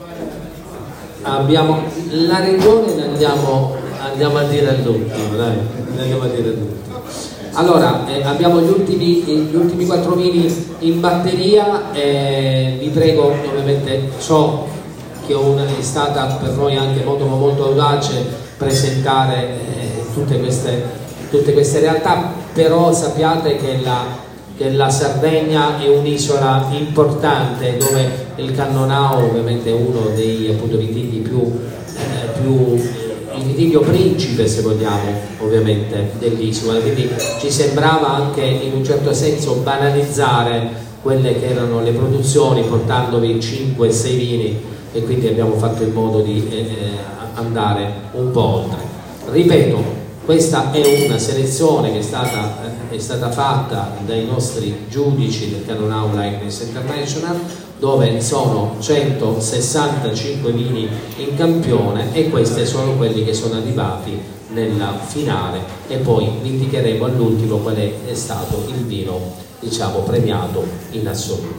abbiamo, la regione, andiamo, andiamo a dire all'ultimo, dai, andiamo a dire all'ultimo. Allora, eh, abbiamo gli ultimi, gli ultimi quattro vini in batteria, eh, vi prego, ovviamente so che una, è stata per noi anche molto, molto audace presentare eh, tutte queste tutte queste realtà, però sappiate che la, che la Sardegna è un'isola importante dove il Cannonau ovviamente è uno dei appunto vitigni più, eh, più il vitigno principe, se vogliamo, ovviamente dell'isola, quindi ci sembrava anche in un certo senso banalizzare quelle che erano le produzioni portandovi cinque sei vini, e quindi abbiamo fatto in modo di eh, andare un po' oltre. Ripeto, questa è una selezione che è stata, è stata fatta dai nostri giudici del Cannonau Likeness International, dove sono centosessantacinque vini in campione, e questi sono quelli che sono arrivati nella finale, e poi vi indicheremo all'ultimo qual è, è stato il vino, diciamo, premiato in assoluto.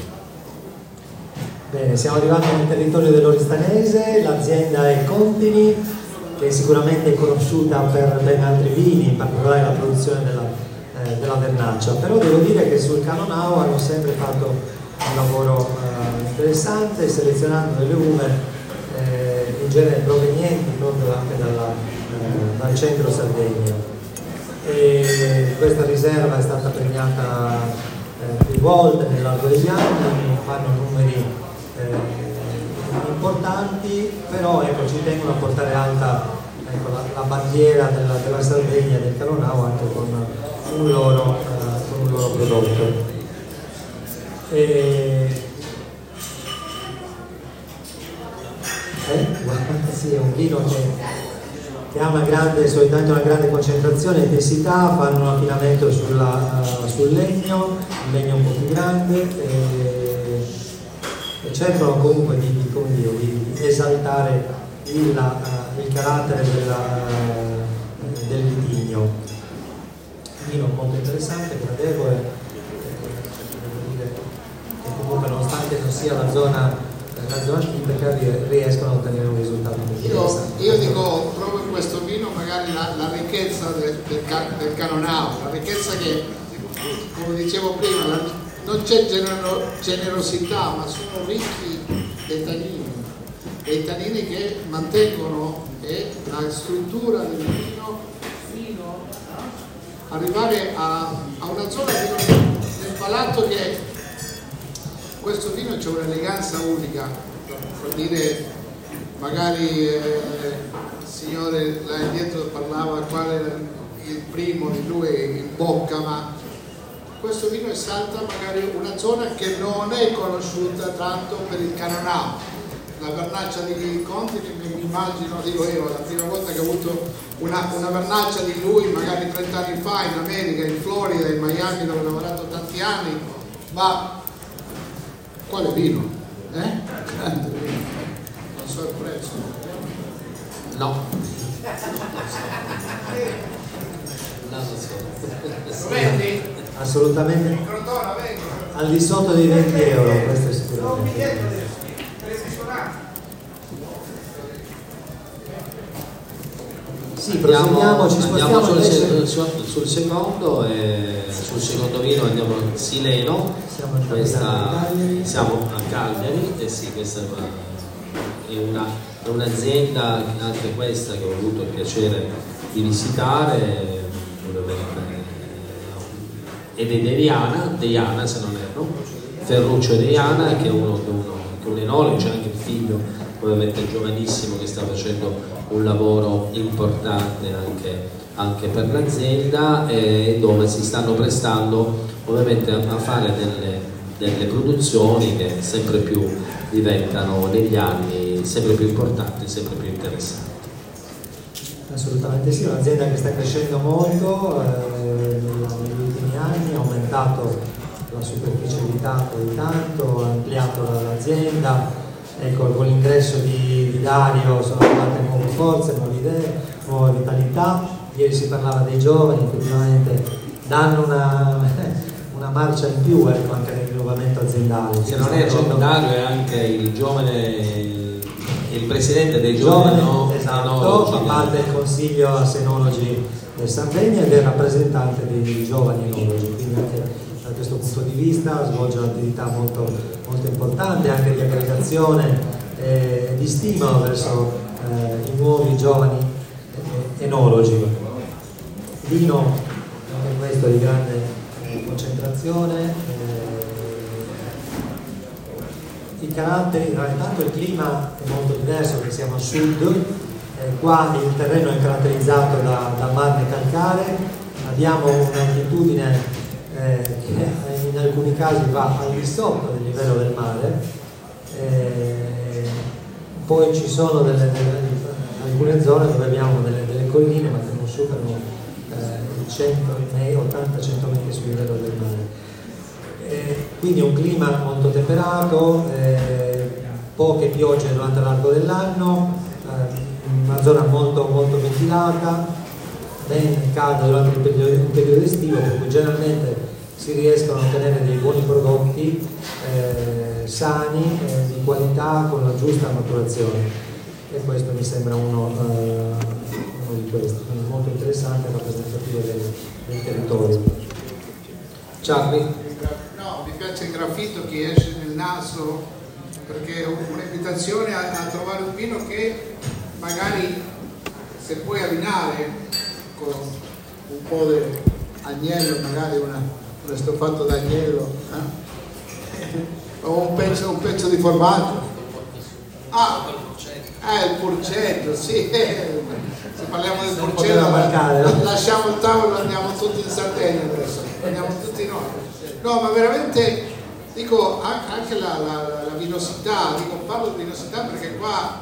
Bene, siamo arrivati nel territorio dell'Oristanese, l'azienda è Contini, che sicuramente è conosciuta per ben altri vini, in particolare la produzione della, eh, della vernaccia, però devo dire che sul Cannonau hanno sempre fatto un lavoro eh, interessante, selezionando delle uve eh, in genere provenienti proprio anche dalla, eh, dal centro Sardegna. E questa riserva è stata premiata eh, più volte nell'arco degli anni, fanno numeri eh, importanti, però ecco, ci tengono a portare alta, ecco, la, la bandiera della, della Sardegna, del Cannonau, anche con un loro, eh, con un loro prodotto. E... Eh? Sì, è un vino che, che ha una grande, solitamente una grande concentrazione e intensità, fanno un affinamento sulla, uh, sul legno, un legno un po' più grande, e, e cercano comunque di, di, come dire, di esaltare il, uh, il carattere della, uh, del vitigno. Un vino molto interessante, gradevole, devo dire che comunque nonostante non sia la zona, la zona tipica, riescono a ottenere un risultato interessante. Io, io dico proprio in questo vino magari la, la ricchezza del, del, del Cannonau, la ricchezza che, come dicevo prima, la, non c'è genero, generosità, ma sono ricchi dei tannini, dei tannini che mantengono eh, la struttura del vino fino a arrivare a, a una zona del palato che questo vino c'è un'eleganza unica, per dire magari eh, il signore là indietro parlava qual era il primo di lui in bocca, ma questo vino esalta magari una zona che non è conosciuta tanto per il Cannonau. La vernaccia di Conti, mi immagino, dico io, la prima volta che ho avuto una, una vernaccia di lui, magari trenta anni fa in America, in Florida, in Miami, dove ho lavorato tanti anni, ma quale vino? Eh? Grande vino. Non so il prezzo. No. No, non so. Lo vendi? Assolutamente. Al di sotto dei venti euro, questo è sicuramente. Sì, proseguiamo, ci spostiamo andiamo sul, invece... sul, sul secondo e sul secondo vino andiamo a Sileno. Siamo, questa, siamo a Cagliari, e sì, questa è una, è un'azienda anche questa che ho avuto il piacere di visitare, ed è Deiana, Deiana se non erro, Ferruccio Deiana, che è uno, uno, che è un enologo, c'è anche il figlio ovviamente giovanissimo che sta facendo un lavoro importante anche, anche per l'azienda, e dove si stanno prestando ovviamente a fare delle, delle produzioni che sempre più diventano negli anni sempre più importanti, sempre più interessanti. Assolutamente sì, è un'azienda che sta crescendo molto, eh, negli ultimi anni ha aumentato la superficie abitata di tanto, ha ampliato l'azienda, ecco, con l'ingresso di, di Dario sono arrivate nuove forze, nuove idee, nuova vitalità. Ieri si parlava dei giovani, effettivamente danno una, una marcia in più, ecco, anche nel rinnovamento aziendale. Se non è facendo... Dario è anche il giovane, il presidente dei giovani, no? Esatto, fa parte del consiglio Senologi del Sardegna ed è rappresentante dei giovani enologi, quindi anche da questo punto di vista svolge un'attività molto, molto importante, anche di aggregazione e eh, di stima verso eh, i nuovi giovani eh, enologi. Vino anche questo di grande eh, concentrazione. Eh, I caratteri, intanto il clima è molto diverso perché siamo a sud, eh, qua il terreno è caratterizzato da, da marne calcare, abbiamo un'altitudine eh, che in alcuni casi va al di sotto del livello del mare, eh, poi ci sono delle, delle, alcune zone dove abbiamo delle, delle colline ma che non superano eh, ottanta cento metri sul livello del mare. Eh, quindi un clima molto temperato, eh, poche piogge durante l'arco dell'anno, eh, una zona molto, molto ventilata, ben calda durante il periodo, il periodo estivo, per cui generalmente si riescono a ottenere dei buoni prodotti eh, sani, eh, di qualità, con la giusta maturazione, e questo mi sembra uno, eh, uno di questi, quindi molto interessante e rappresentativo del, del territorio. Charlie? No, mi piace il graffito che esce nel naso, perché è un'invitazione a, a trovare un vino che magari, se puoi abbinare con un po' di agnello, magari una, un stoffato d'agnello, eh? o un pezzo, un pezzo di formaggio. Ah, eh, il porcetto, sì. Se parliamo del porcetto, la, lasciamo il tavolo e andiamo tutti in Sardegna adesso, andiamo tutti noi. No, ma veramente, dico, anche la, la, la vinosità, dico, parlo di vinosità perché qua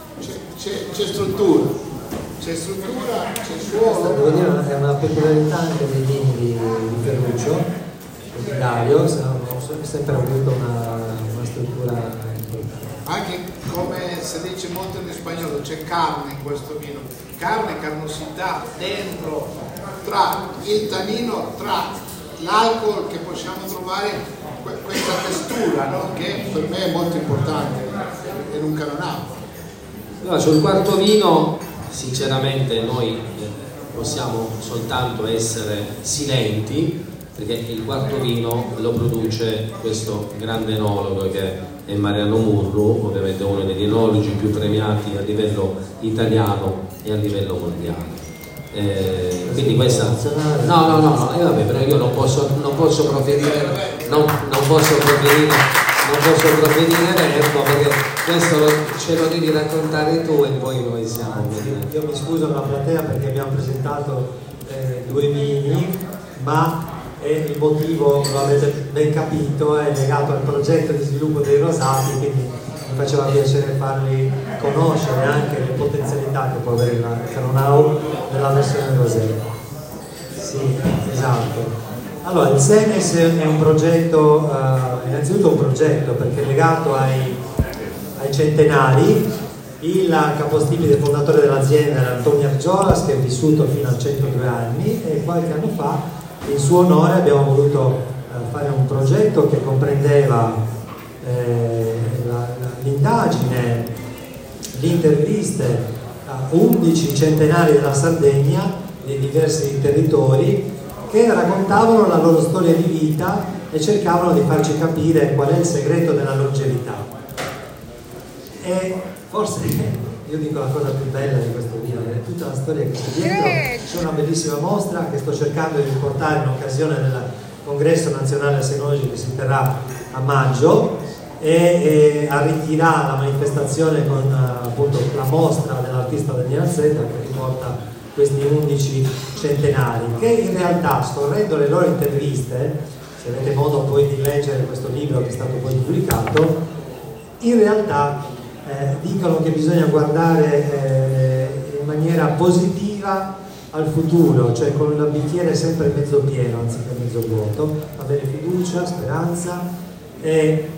c'è struttura, c'è struttura, c'è suolo. Devo dire, è una peculiarità anche dei vini di, di Ferruccio, di Dario, ho sempre avuto una, una struttura importante. Anche come si dice molto in spagnolo, c'è carne in questo vino, carne, carnosità dentro, tra il tannino, tra l'alcol, che possiamo trovare questa textura, no? Che per me è molto importante in un Caronato. Allora, sul quarto vino sinceramente noi possiamo soltanto essere silenti, perché il quarto vino lo produce questo grande enologo che è Mariano Murru, ovviamente uno degli enologi più premiati a livello italiano e a livello mondiale. Eh, quindi questa no no no, no eh, vabbè, però io non posso non posso proferire non, non posso proferire non posso proferire verbo, perché questo lo, ce lo devi raccontare tu e poi noi siamo. Io mi scuso con la platea perché abbiamo presentato eh, due vini, ma è il motivo, lo avete ben capito, è legato al progetto di sviluppo dei rosati, quindi mi faceva piacere farvi conoscere anche le potenzialità che può avere il Caronau nella versione rosé. Sì, esatto. Allora, il Senes è un progetto, eh, innanzitutto un progetto perché è legato ai, ai centenari. Il capostipite fondatore dell'azienda era Antonio Argiolas, che è vissuto fino a centodue anni, e qualche anno fa in suo onore abbiamo voluto eh, fare un progetto che comprendeva eh, l'indagine, le interviste a undici centenari della Sardegna, dei diversi territori, che raccontavano la loro storia di vita e cercavano di farci capire qual è il segreto della longevità. E forse io dico la cosa più bella di questo video, è tutta la storia che c'è dietro. C'è una bellissima mostra che sto cercando di riportare in occasione del congresso nazionale Senologi che si terrà a maggio, e, e arricchirà la manifestazione con uh, appunto la mostra dell'artista Daniela Zeta che riporta questi undici centenari, che in realtà, scorrendo le loro interviste, se avete modo poi di leggere questo libro che è stato poi pubblicato, in realtà eh, dicono che bisogna guardare eh, in maniera positiva al futuro, cioè con il bicchiere sempre mezzo pieno anziché mezzo vuoto, avere fiducia, speranza e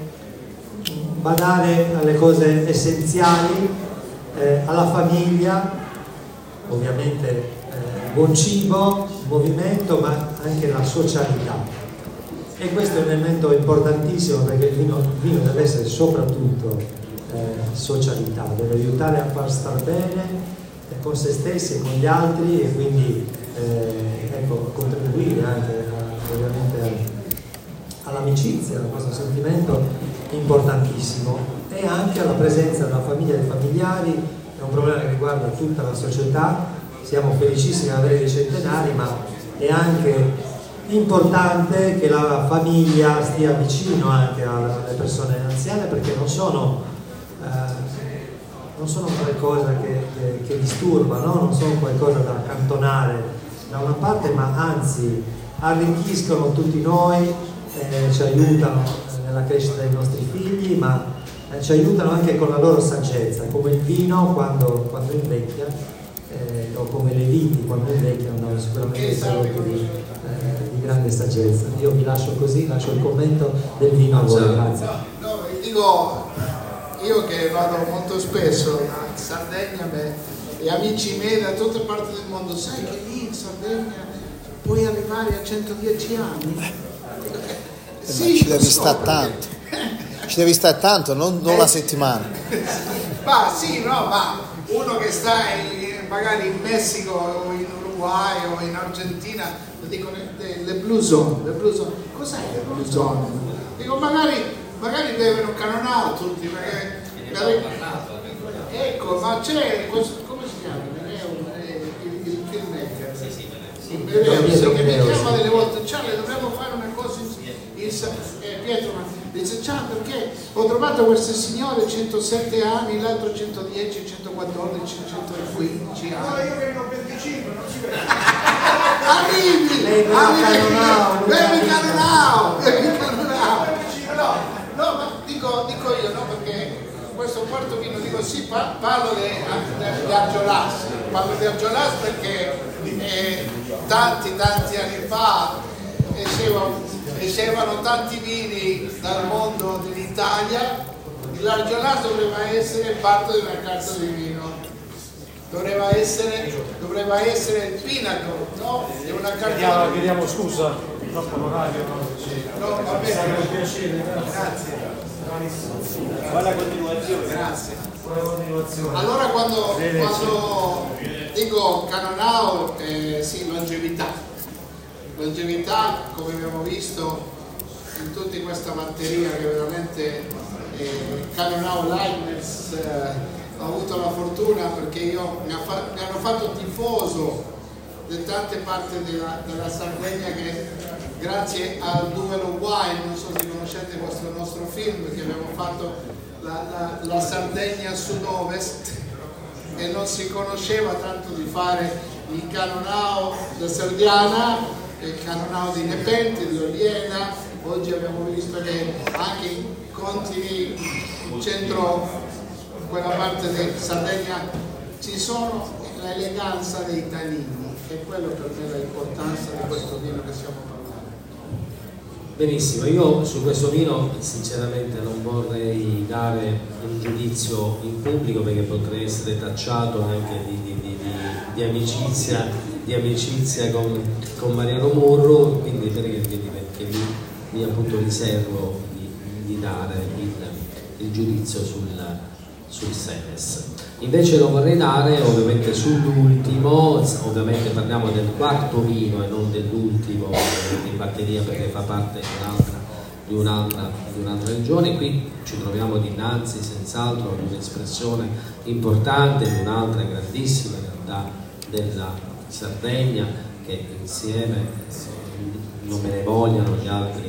badare alle cose essenziali, eh, alla famiglia, ovviamente eh, buon cibo, movimento, ma anche la socialità. E questo è un elemento importantissimo, perché il vino, il vino deve essere soprattutto eh, socialità, deve aiutare a far star bene eh, con se stessi e con gli altri, e quindi eh, ecco, contribuire anche a, ovviamente all'amicizia, a questo sentimento importantissimo, e anche alla presenza della famiglia e dei familiari. È un problema che riguarda tutta la società. Siamo felicissimi di avere dei centenari, ma è anche importante che la famiglia stia vicino anche alle persone anziane, perché non sono, eh, non sono qualcosa che, che, che disturba, no? Non sono qualcosa da accantonare da una parte, ma anzi arricchiscono tutti noi, eh, ci aiutano nella crescita dei nostri figli, ma eh, ci aiutano anche con la loro saggezza, come il vino quando, quando invecchia, eh, o come le viti quando invecchiano, hanno sicuramente prodotti di, eh, di grande saggezza. Io vi lascio così, lascio il commento del vino a voi, grazie. No, no, dico, io che vado molto spesso in Sardegna, beh, e amici miei da tutte parti del mondo, sai che lì in Sardegna puoi arrivare a centodieci anni? Sì, ci devi stare tanto, ci devi stare tanto, non, non una settimana. Ma sì, no, ma uno che sta in, magari in Messico o in Uruguay o in Argentina, dicono le, le blue zone, le blue zone. Cos'è le blue zone? Dico, magari, magari devono canonare tutti, perché, magari, ecco, ma c'è, come si chiama? Il, il filmmaker. Sì, sì, sì. Che mi chiama delle volte, Charlie, dobbiamo fare una cosa in, in, eh, Pietro, ma dice, ciao, perché ho trovato questo signore centosette anni, l'altro centodieci, centoquattordici, centoquindici anni. No, io vengo venticinque, non si vede. Arrivi! Arrivi! Bevi Canonao! Bevi Canonao! No, no, ma dico, dico io, no, perché questo quarto vino, dico sì, pa- parlo di Argiolas, parlo di Argiolas perché eh, tanti, tanti anni fa escevano, escevano tanti vini dal mondo dell'Italia. L'Argiolas doveva essere parte di una carta di vino, doveva essere, doveva essere il pinnacle, no? Di una carta Chiediamo, di vino. chiediamo scusa, troppo l'orario, no? No, va bene, È un piacere, grazie. Buona continuazione. Grazie. Buona continuazione. Allora quando, quando dico Canonao, eh, sì, longevità. Longevità, come abbiamo visto in tutta questa batteria che veramente eh, Canonao Likeness eh, ho avuto la fortuna, perché io mi, ha fa, mi hanno fatto tifoso da tante parti della, della Sardegna, che grazie al Duelo Wine, non so se conoscete questo nostro film che abbiamo fatto, la, la, la Sardegna sud-ovest, e non si conosceva tanto di fare il Canonao da Serdiana, il Canonao di Nepente, di Oliena. Oggi abbiamo visto che anche in Contini, in centro, in quella parte di Sardegna, ci sono l'eleganza dei tanini, e quello per me è l'importanza di questo vino che stiamo parlando. Benissimo, io su questo vino sinceramente non vorrei dare un giudizio in pubblico, perché potrei essere tacciato anche di, di, di, di, di amicizia, di amicizia con, con Mariano Murro, quindi perché, perché mi, mi appunto riservo di, di dare il, il giudizio sul, sul Senes. Invece lo vorrei dare ovviamente sull'ultimo, ovviamente parliamo del quarto vino e non dell'ultimo in batteria, perché fa parte di un'altra, di un'altra, di un'altra regione. Qui ci troviamo dinanzi senz'altro ad un'espressione importante di un'altra grandissima realtà della Sardegna, che insieme, non me ne vogliano gli altri,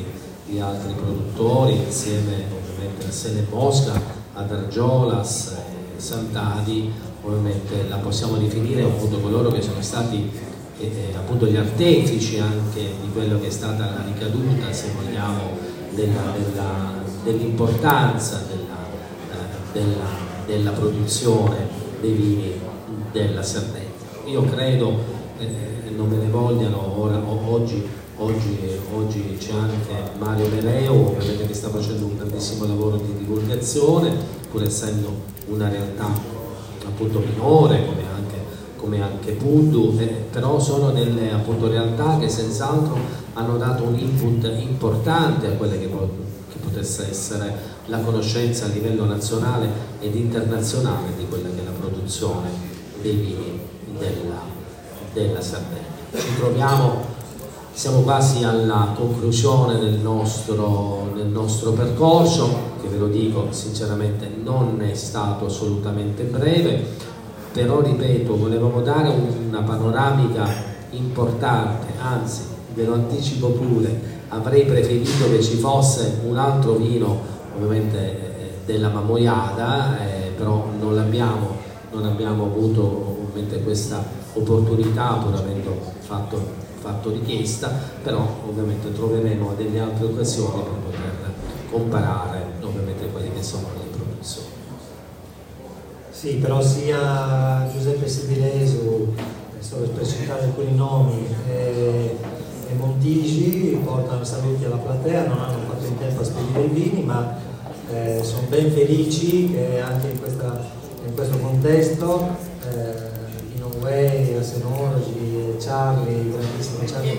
di altri produttori, insieme ovviamente a Sele Mosca, ad Argiolas e Sant'Adi, ovviamente la possiamo definire appunto coloro che sono stati eh, appunto gli artefici anche di quello che è stata la ricaduta, se vogliamo, della, della, dell'importanza della, eh, della, della produzione dei vini della Sardegna. Io credo, eh, non me ne vogliano, ora, oggi, oggi, oggi c'è anche Mario Mereo, ovviamente che sta facendo un grandissimo lavoro di divulgazione, pur essendo una realtà appunto minore come anche, come anche Pundu, eh, però sono delle appunto realtà che senz'altro hanno dato un input importante a quelle che, po che potesse essere la conoscenza a livello nazionale ed internazionale di quella che è la produzione dei vini della, della Sardegna. Ci troviamo, siamo quasi alla conclusione del nostro, del nostro percorso, che ve lo dico sinceramente non è stato assolutamente breve, però ripeto, volevamo dare una panoramica importante, anzi ve lo anticipo pure, avrei preferito che ci fosse un altro vino ovviamente eh, della Mamoiada, eh, però non l'abbiamo non abbiamo avuto ovviamente questa opportunità pur avendo fatto, fatto richiesta, però ovviamente troveremo delle altre occasioni per poter comparare ovviamente quelle che sono le produzioni. Sì, però sia Giuseppe Sibilesu, solo per citare alcuni nomi, e, e Montigi portano saluti alla platea, non hanno fatto in tempo a spedire i vini, ma eh, sono ben felici che anche in questa in questo contesto eh, Inouye, Asenologi, Charlie, grandissimo Charlie.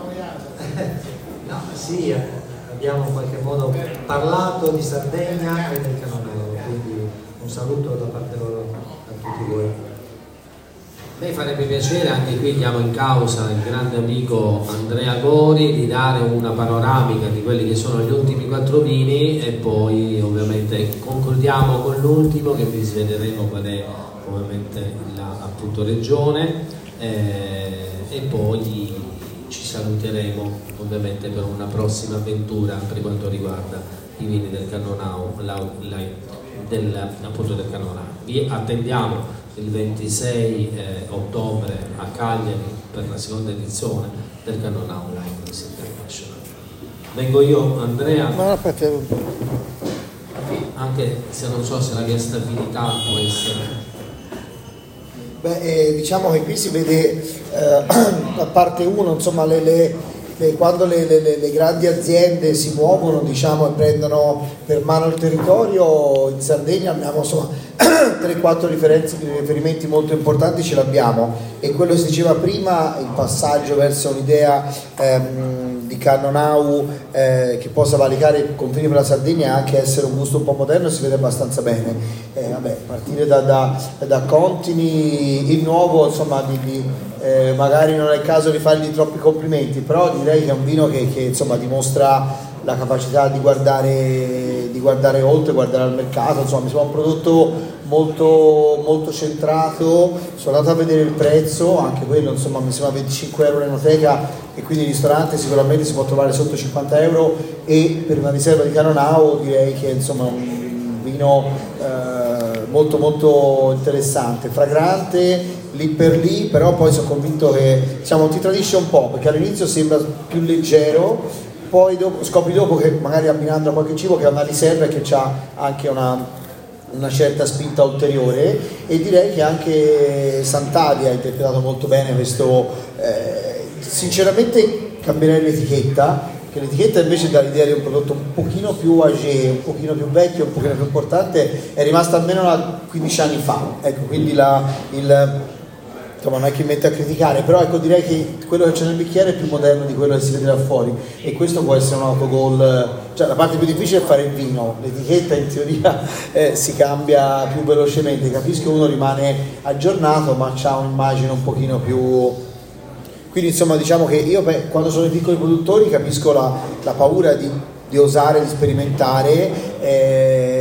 No, sì, abbiamo in qualche modo parlato di Sardegna e del Canonero, quindi un saluto da parte loro a tutti voi. A me farebbe piacere, anche qui diamo in causa il grande amico Andrea Gori, di dare una panoramica di quelli che sono gli ultimi quattro vini e poi ovviamente concludiamo con l'ultimo, che vi svederemo qual è ovviamente la appunto regione, eh, e poi ci saluteremo ovviamente per una prossima avventura per quanto riguarda i vini del Cannonau, la, la, del, appunto del Cannonau. Vi attendiamo il ventisei eh, ottobre a Cagliari per la seconda edizione del Cannonau Live International. Vengo io, Andrea, no, aspetta. anche se non so se la mia stabilità può essere. Beh, eh, diciamo che qui si vede eh, a parte uno, insomma, le, le, le, quando le, le, le grandi aziende si muovono, diciamo, e prendono per mano il territorio, in Sardegna abbiamo insomma tre quattro riferimenti molto importanti, ce l'abbiamo, e quello che si diceva prima, il passaggio verso un'idea ehm, di Cannonau eh, che possa valicare i confini per la Sardegna e anche essere un gusto un po' moderno, si vede abbastanza bene. Eh, vabbè, partire da, da, da Contini, il nuovo, insomma, di, di, eh, magari non è il caso di fargli troppi complimenti, però direi che è un vino che, che insomma dimostra la capacità di guardare, di guardare oltre, guardare al mercato, insomma mi sembra un prodotto molto, molto centrato. Sono andato a vedere il prezzo, anche quello insomma mi sembra venticinque euro in enoteca, e quindi il ristorante sicuramente si può trovare sotto cinquanta euro, e per una riserva di Cannonau direi che insomma è un vino eh, molto molto interessante, fragrante lì per lì, però poi sono convinto che diciamo, ti tradisce un po', perché all'inizio sembra più leggero, poi dopo, scopri dopo che magari abbinando a qualche cibo che ha una riserva e che ha anche una, una certa spinta ulteriore, e direi che anche Sant'Adi ha interpretato molto bene questo. Eh, sinceramente cambierei l'etichetta, che l'etichetta invece dà l'idea di un prodotto un pochino più âgé, un pochino più vecchio, un pochino più importante, è rimasta almeno da quindici anni fa, ecco, quindi la, il insomma non è che mi mette a criticare, però ecco, direi che quello che c'è nel bicchiere è più moderno di quello che si vede da fuori, e questo può essere un autogol. Cioè la parte più difficile è fare il vino, l'etichetta in teoria eh, si cambia più velocemente, capisco che uno rimane aggiornato ma ha un'immagine un pochino più. Quindi insomma diciamo che io beh, quando sono i piccoli produttori capisco la, la paura di, di osare, di sperimentare, eh, e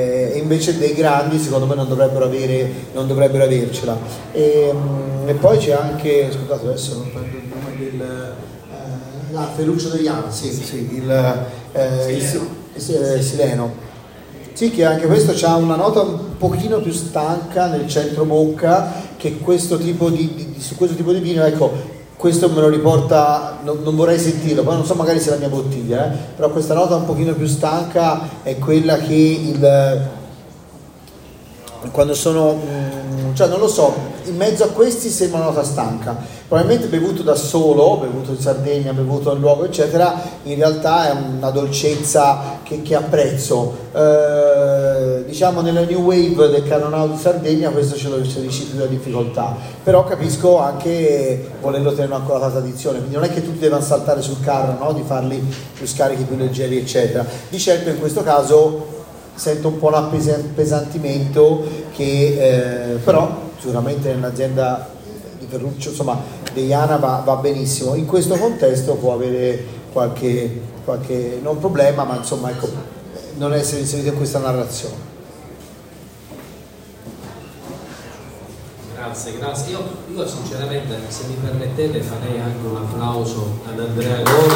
invece dei grandi secondo me non dovrebbero, avere, non dovrebbero avercela. E, e poi c'è anche, scusate adesso non prendo il nome del... Eh, ah, Ferruccio degli Anni, sì, sì, il, eh, il, il, il Sileno. Sì, che anche questo ha una nota un pochino più stanca nel centro bocca che questo tipo di, di, di su questo tipo di vino, ecco, questo me lo riporta, non, non vorrei sentirlo, poi non so magari se è la mia bottiglia, eh, però questa nota un pochino più stanca è quella che il quando sono, cioè non lo so, in mezzo a questi sembra una nota stanca, probabilmente bevuto da solo, bevuto in Sardegna, bevuto al luogo eccetera, in realtà è una dolcezza che, che apprezzo. Eh, diciamo nella New Wave del Carnonau di Sardegna questo ce lo inserisci più da difficoltà, però capisco anche volerlo tenere ancora la tradizione, quindi non è che tutti devono saltare sul carro, no? Di farli più scarichi, più leggeri eccetera. Di certo in questo caso sento un po' l'appesantimento che eh, però sicuramente nell'azienda di Ferruccio, insomma Deiana va, va benissimo, in questo contesto può avere qualche, qualche non problema, ma insomma ecco, non essere inserito in questa narrazione. Grazie, grazie. Io, io sinceramente, se mi permettete, farei anche un applauso ad Andrea Gori,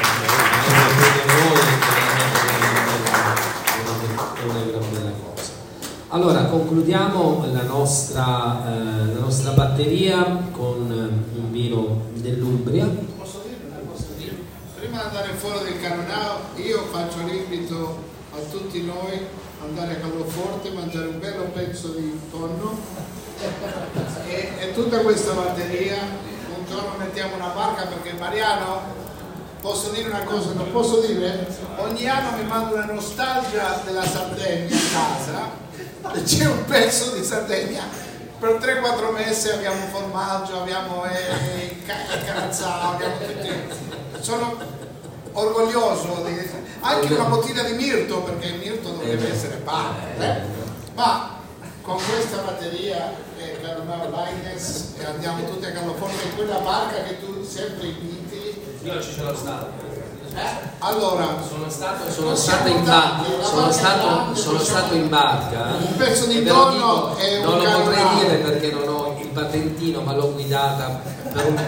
una gran bella cosa. Allora concludiamo la nostra, eh, la nostra batteria con eh, un vino dell'Umbria. Posso dire? Posso dire? Prima di andare fuori del Carnonau io faccio l'invito a tutti noi ad andare a Carloforte, mangiare un bello pezzo di tonno e, e tutta questa batteria un giorno mettiamo una barca, perché Mariano, posso dire una cosa, non posso dire? Ogni anno mi manda una nostalgia della Sardegna a casa, c'è un pezzo di Sardegna, per tre quattro mesi abbiamo formaggio, abbiamo eh, carazzao, abbiamo tutti, sono orgoglioso di, anche una bottiglia di mirto, perché il mirto dovrebbe essere pane, eh? Ma con questa batteria eh, Carnonau Lightness e andiamo tutti a Carloforte, quella barca che tu sempre inviti. Io ci sono stato. Eh? Allora, sono stato, sono stato in barca, sono stato, sono stato in barca. Un pezzo di ve lo tonno dico, e un non lo potrei Carnonau. dire perché non ho il patentino, ma l'ho guidata per un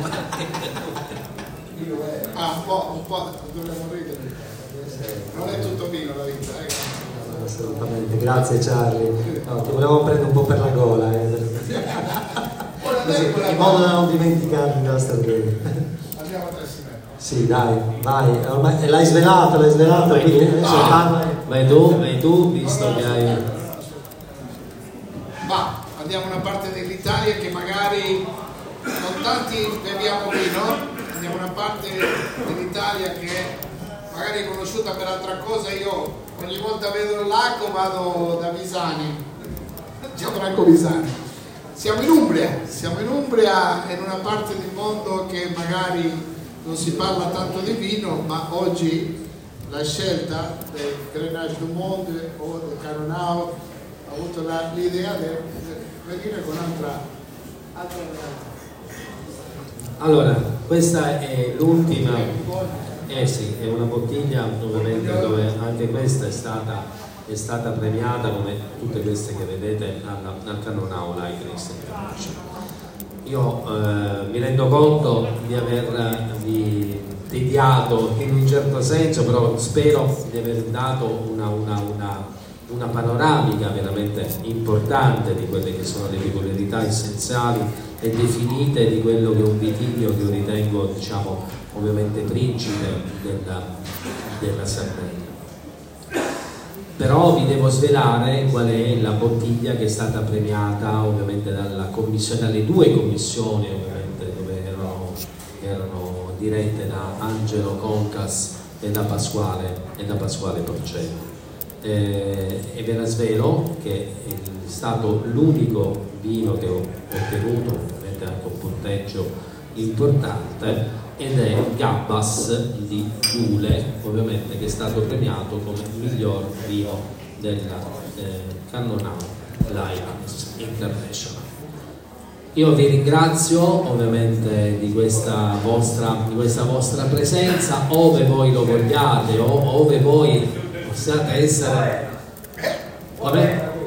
Ah, un po', un po' dovremmo ridere. Non è tutto vino la vita, eh? Assolutamente, grazie Charlie. No, ti volevo prendere un po' per la gola, eh. Così, in modo da non dimenticarmi la Sardegna. Andiamo a Tressinello. Sì, dai, vai, ormai l'hai svelato, l'hai svelato, vai quindi tu, adesso no. parla. vai tu, vai tu, visto che hai. Ma andiamo a una parte dell'Italia che magari non tanti beviamo vino, andiamo a una parte dell'Italia che magari è conosciuta per altra cosa. Io ogni volta vedo il lago vado da Visani, Gianfranco Visani. Siamo in Umbria, siamo in Umbria, in una parte del mondo che magari non si parla tanto di vino, ma oggi la scelta del Grenache du Monde o del Carnonau ha avuto la, l'idea di venire con altra, altra Allora, questa è l'ultima, eh sì, è una bottiglia ovviamente dove anche questa è stata è stata premiata come tutte queste che vedete al, al Carnonau Lightness. Io eh, mi rendo conto di avervi tediato in un certo senso, però spero di aver dato una, una, una, una panoramica veramente importante di quelle che sono le peculiarità essenziali e definite di quello che è un vitigno che io ritengo, diciamo, ovviamente principe della, della Sardegna. Però vi devo svelare qual è la bottiglia che è stata premiata ovviamente dalla commissione, dalle due commissioni ovviamente dove erano, erano dirette da Angelo Concas e da Pasquale, e da Pasquale Porcello. Eh, e ve la svelo che è stato l'unico vino che ho ottenuto ovviamente anche un punteggio importante, ed è Gabbas di Dule, ovviamente, che è stato premiato come miglior vino della eh, Carnonau Lightness International. Io vi ringrazio ovviamente di questa vostra, di questa vostra presenza, ove voi lo vogliate o ove voi possiate essere. Vabbè.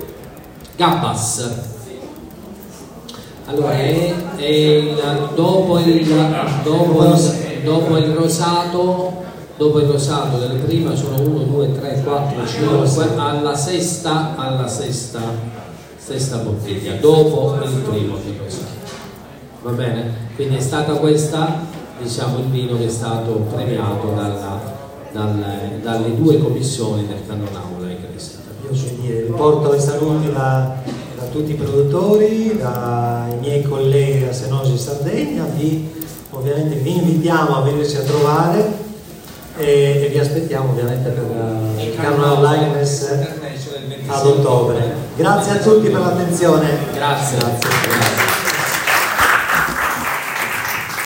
Gabbas. Allora è, è il, dopo, il, dopo, il, dopo il rosato, dopo il rosato delle prime sono uno, due, tre, quattro, cinque, alla sesta, alla sesta, sesta bottiglia, dopo il primo di rosato. Va bene? Quindi è stata questa, diciamo, il vino che è stato premiato dalla, dalle, dalle due commissioni del Cannonaula. Io quindi riporto i saluti da, da tutti i produttori, dai miei colleghi da Senosi Sardegna. Vi, ovviamente vi invitiamo a venirci a trovare e, e vi aspettiamo ovviamente per uh, il Cannonaula Lightness ad ottobre. Grazie a tutti per l'attenzione. Grazie. Grazie. Grazie.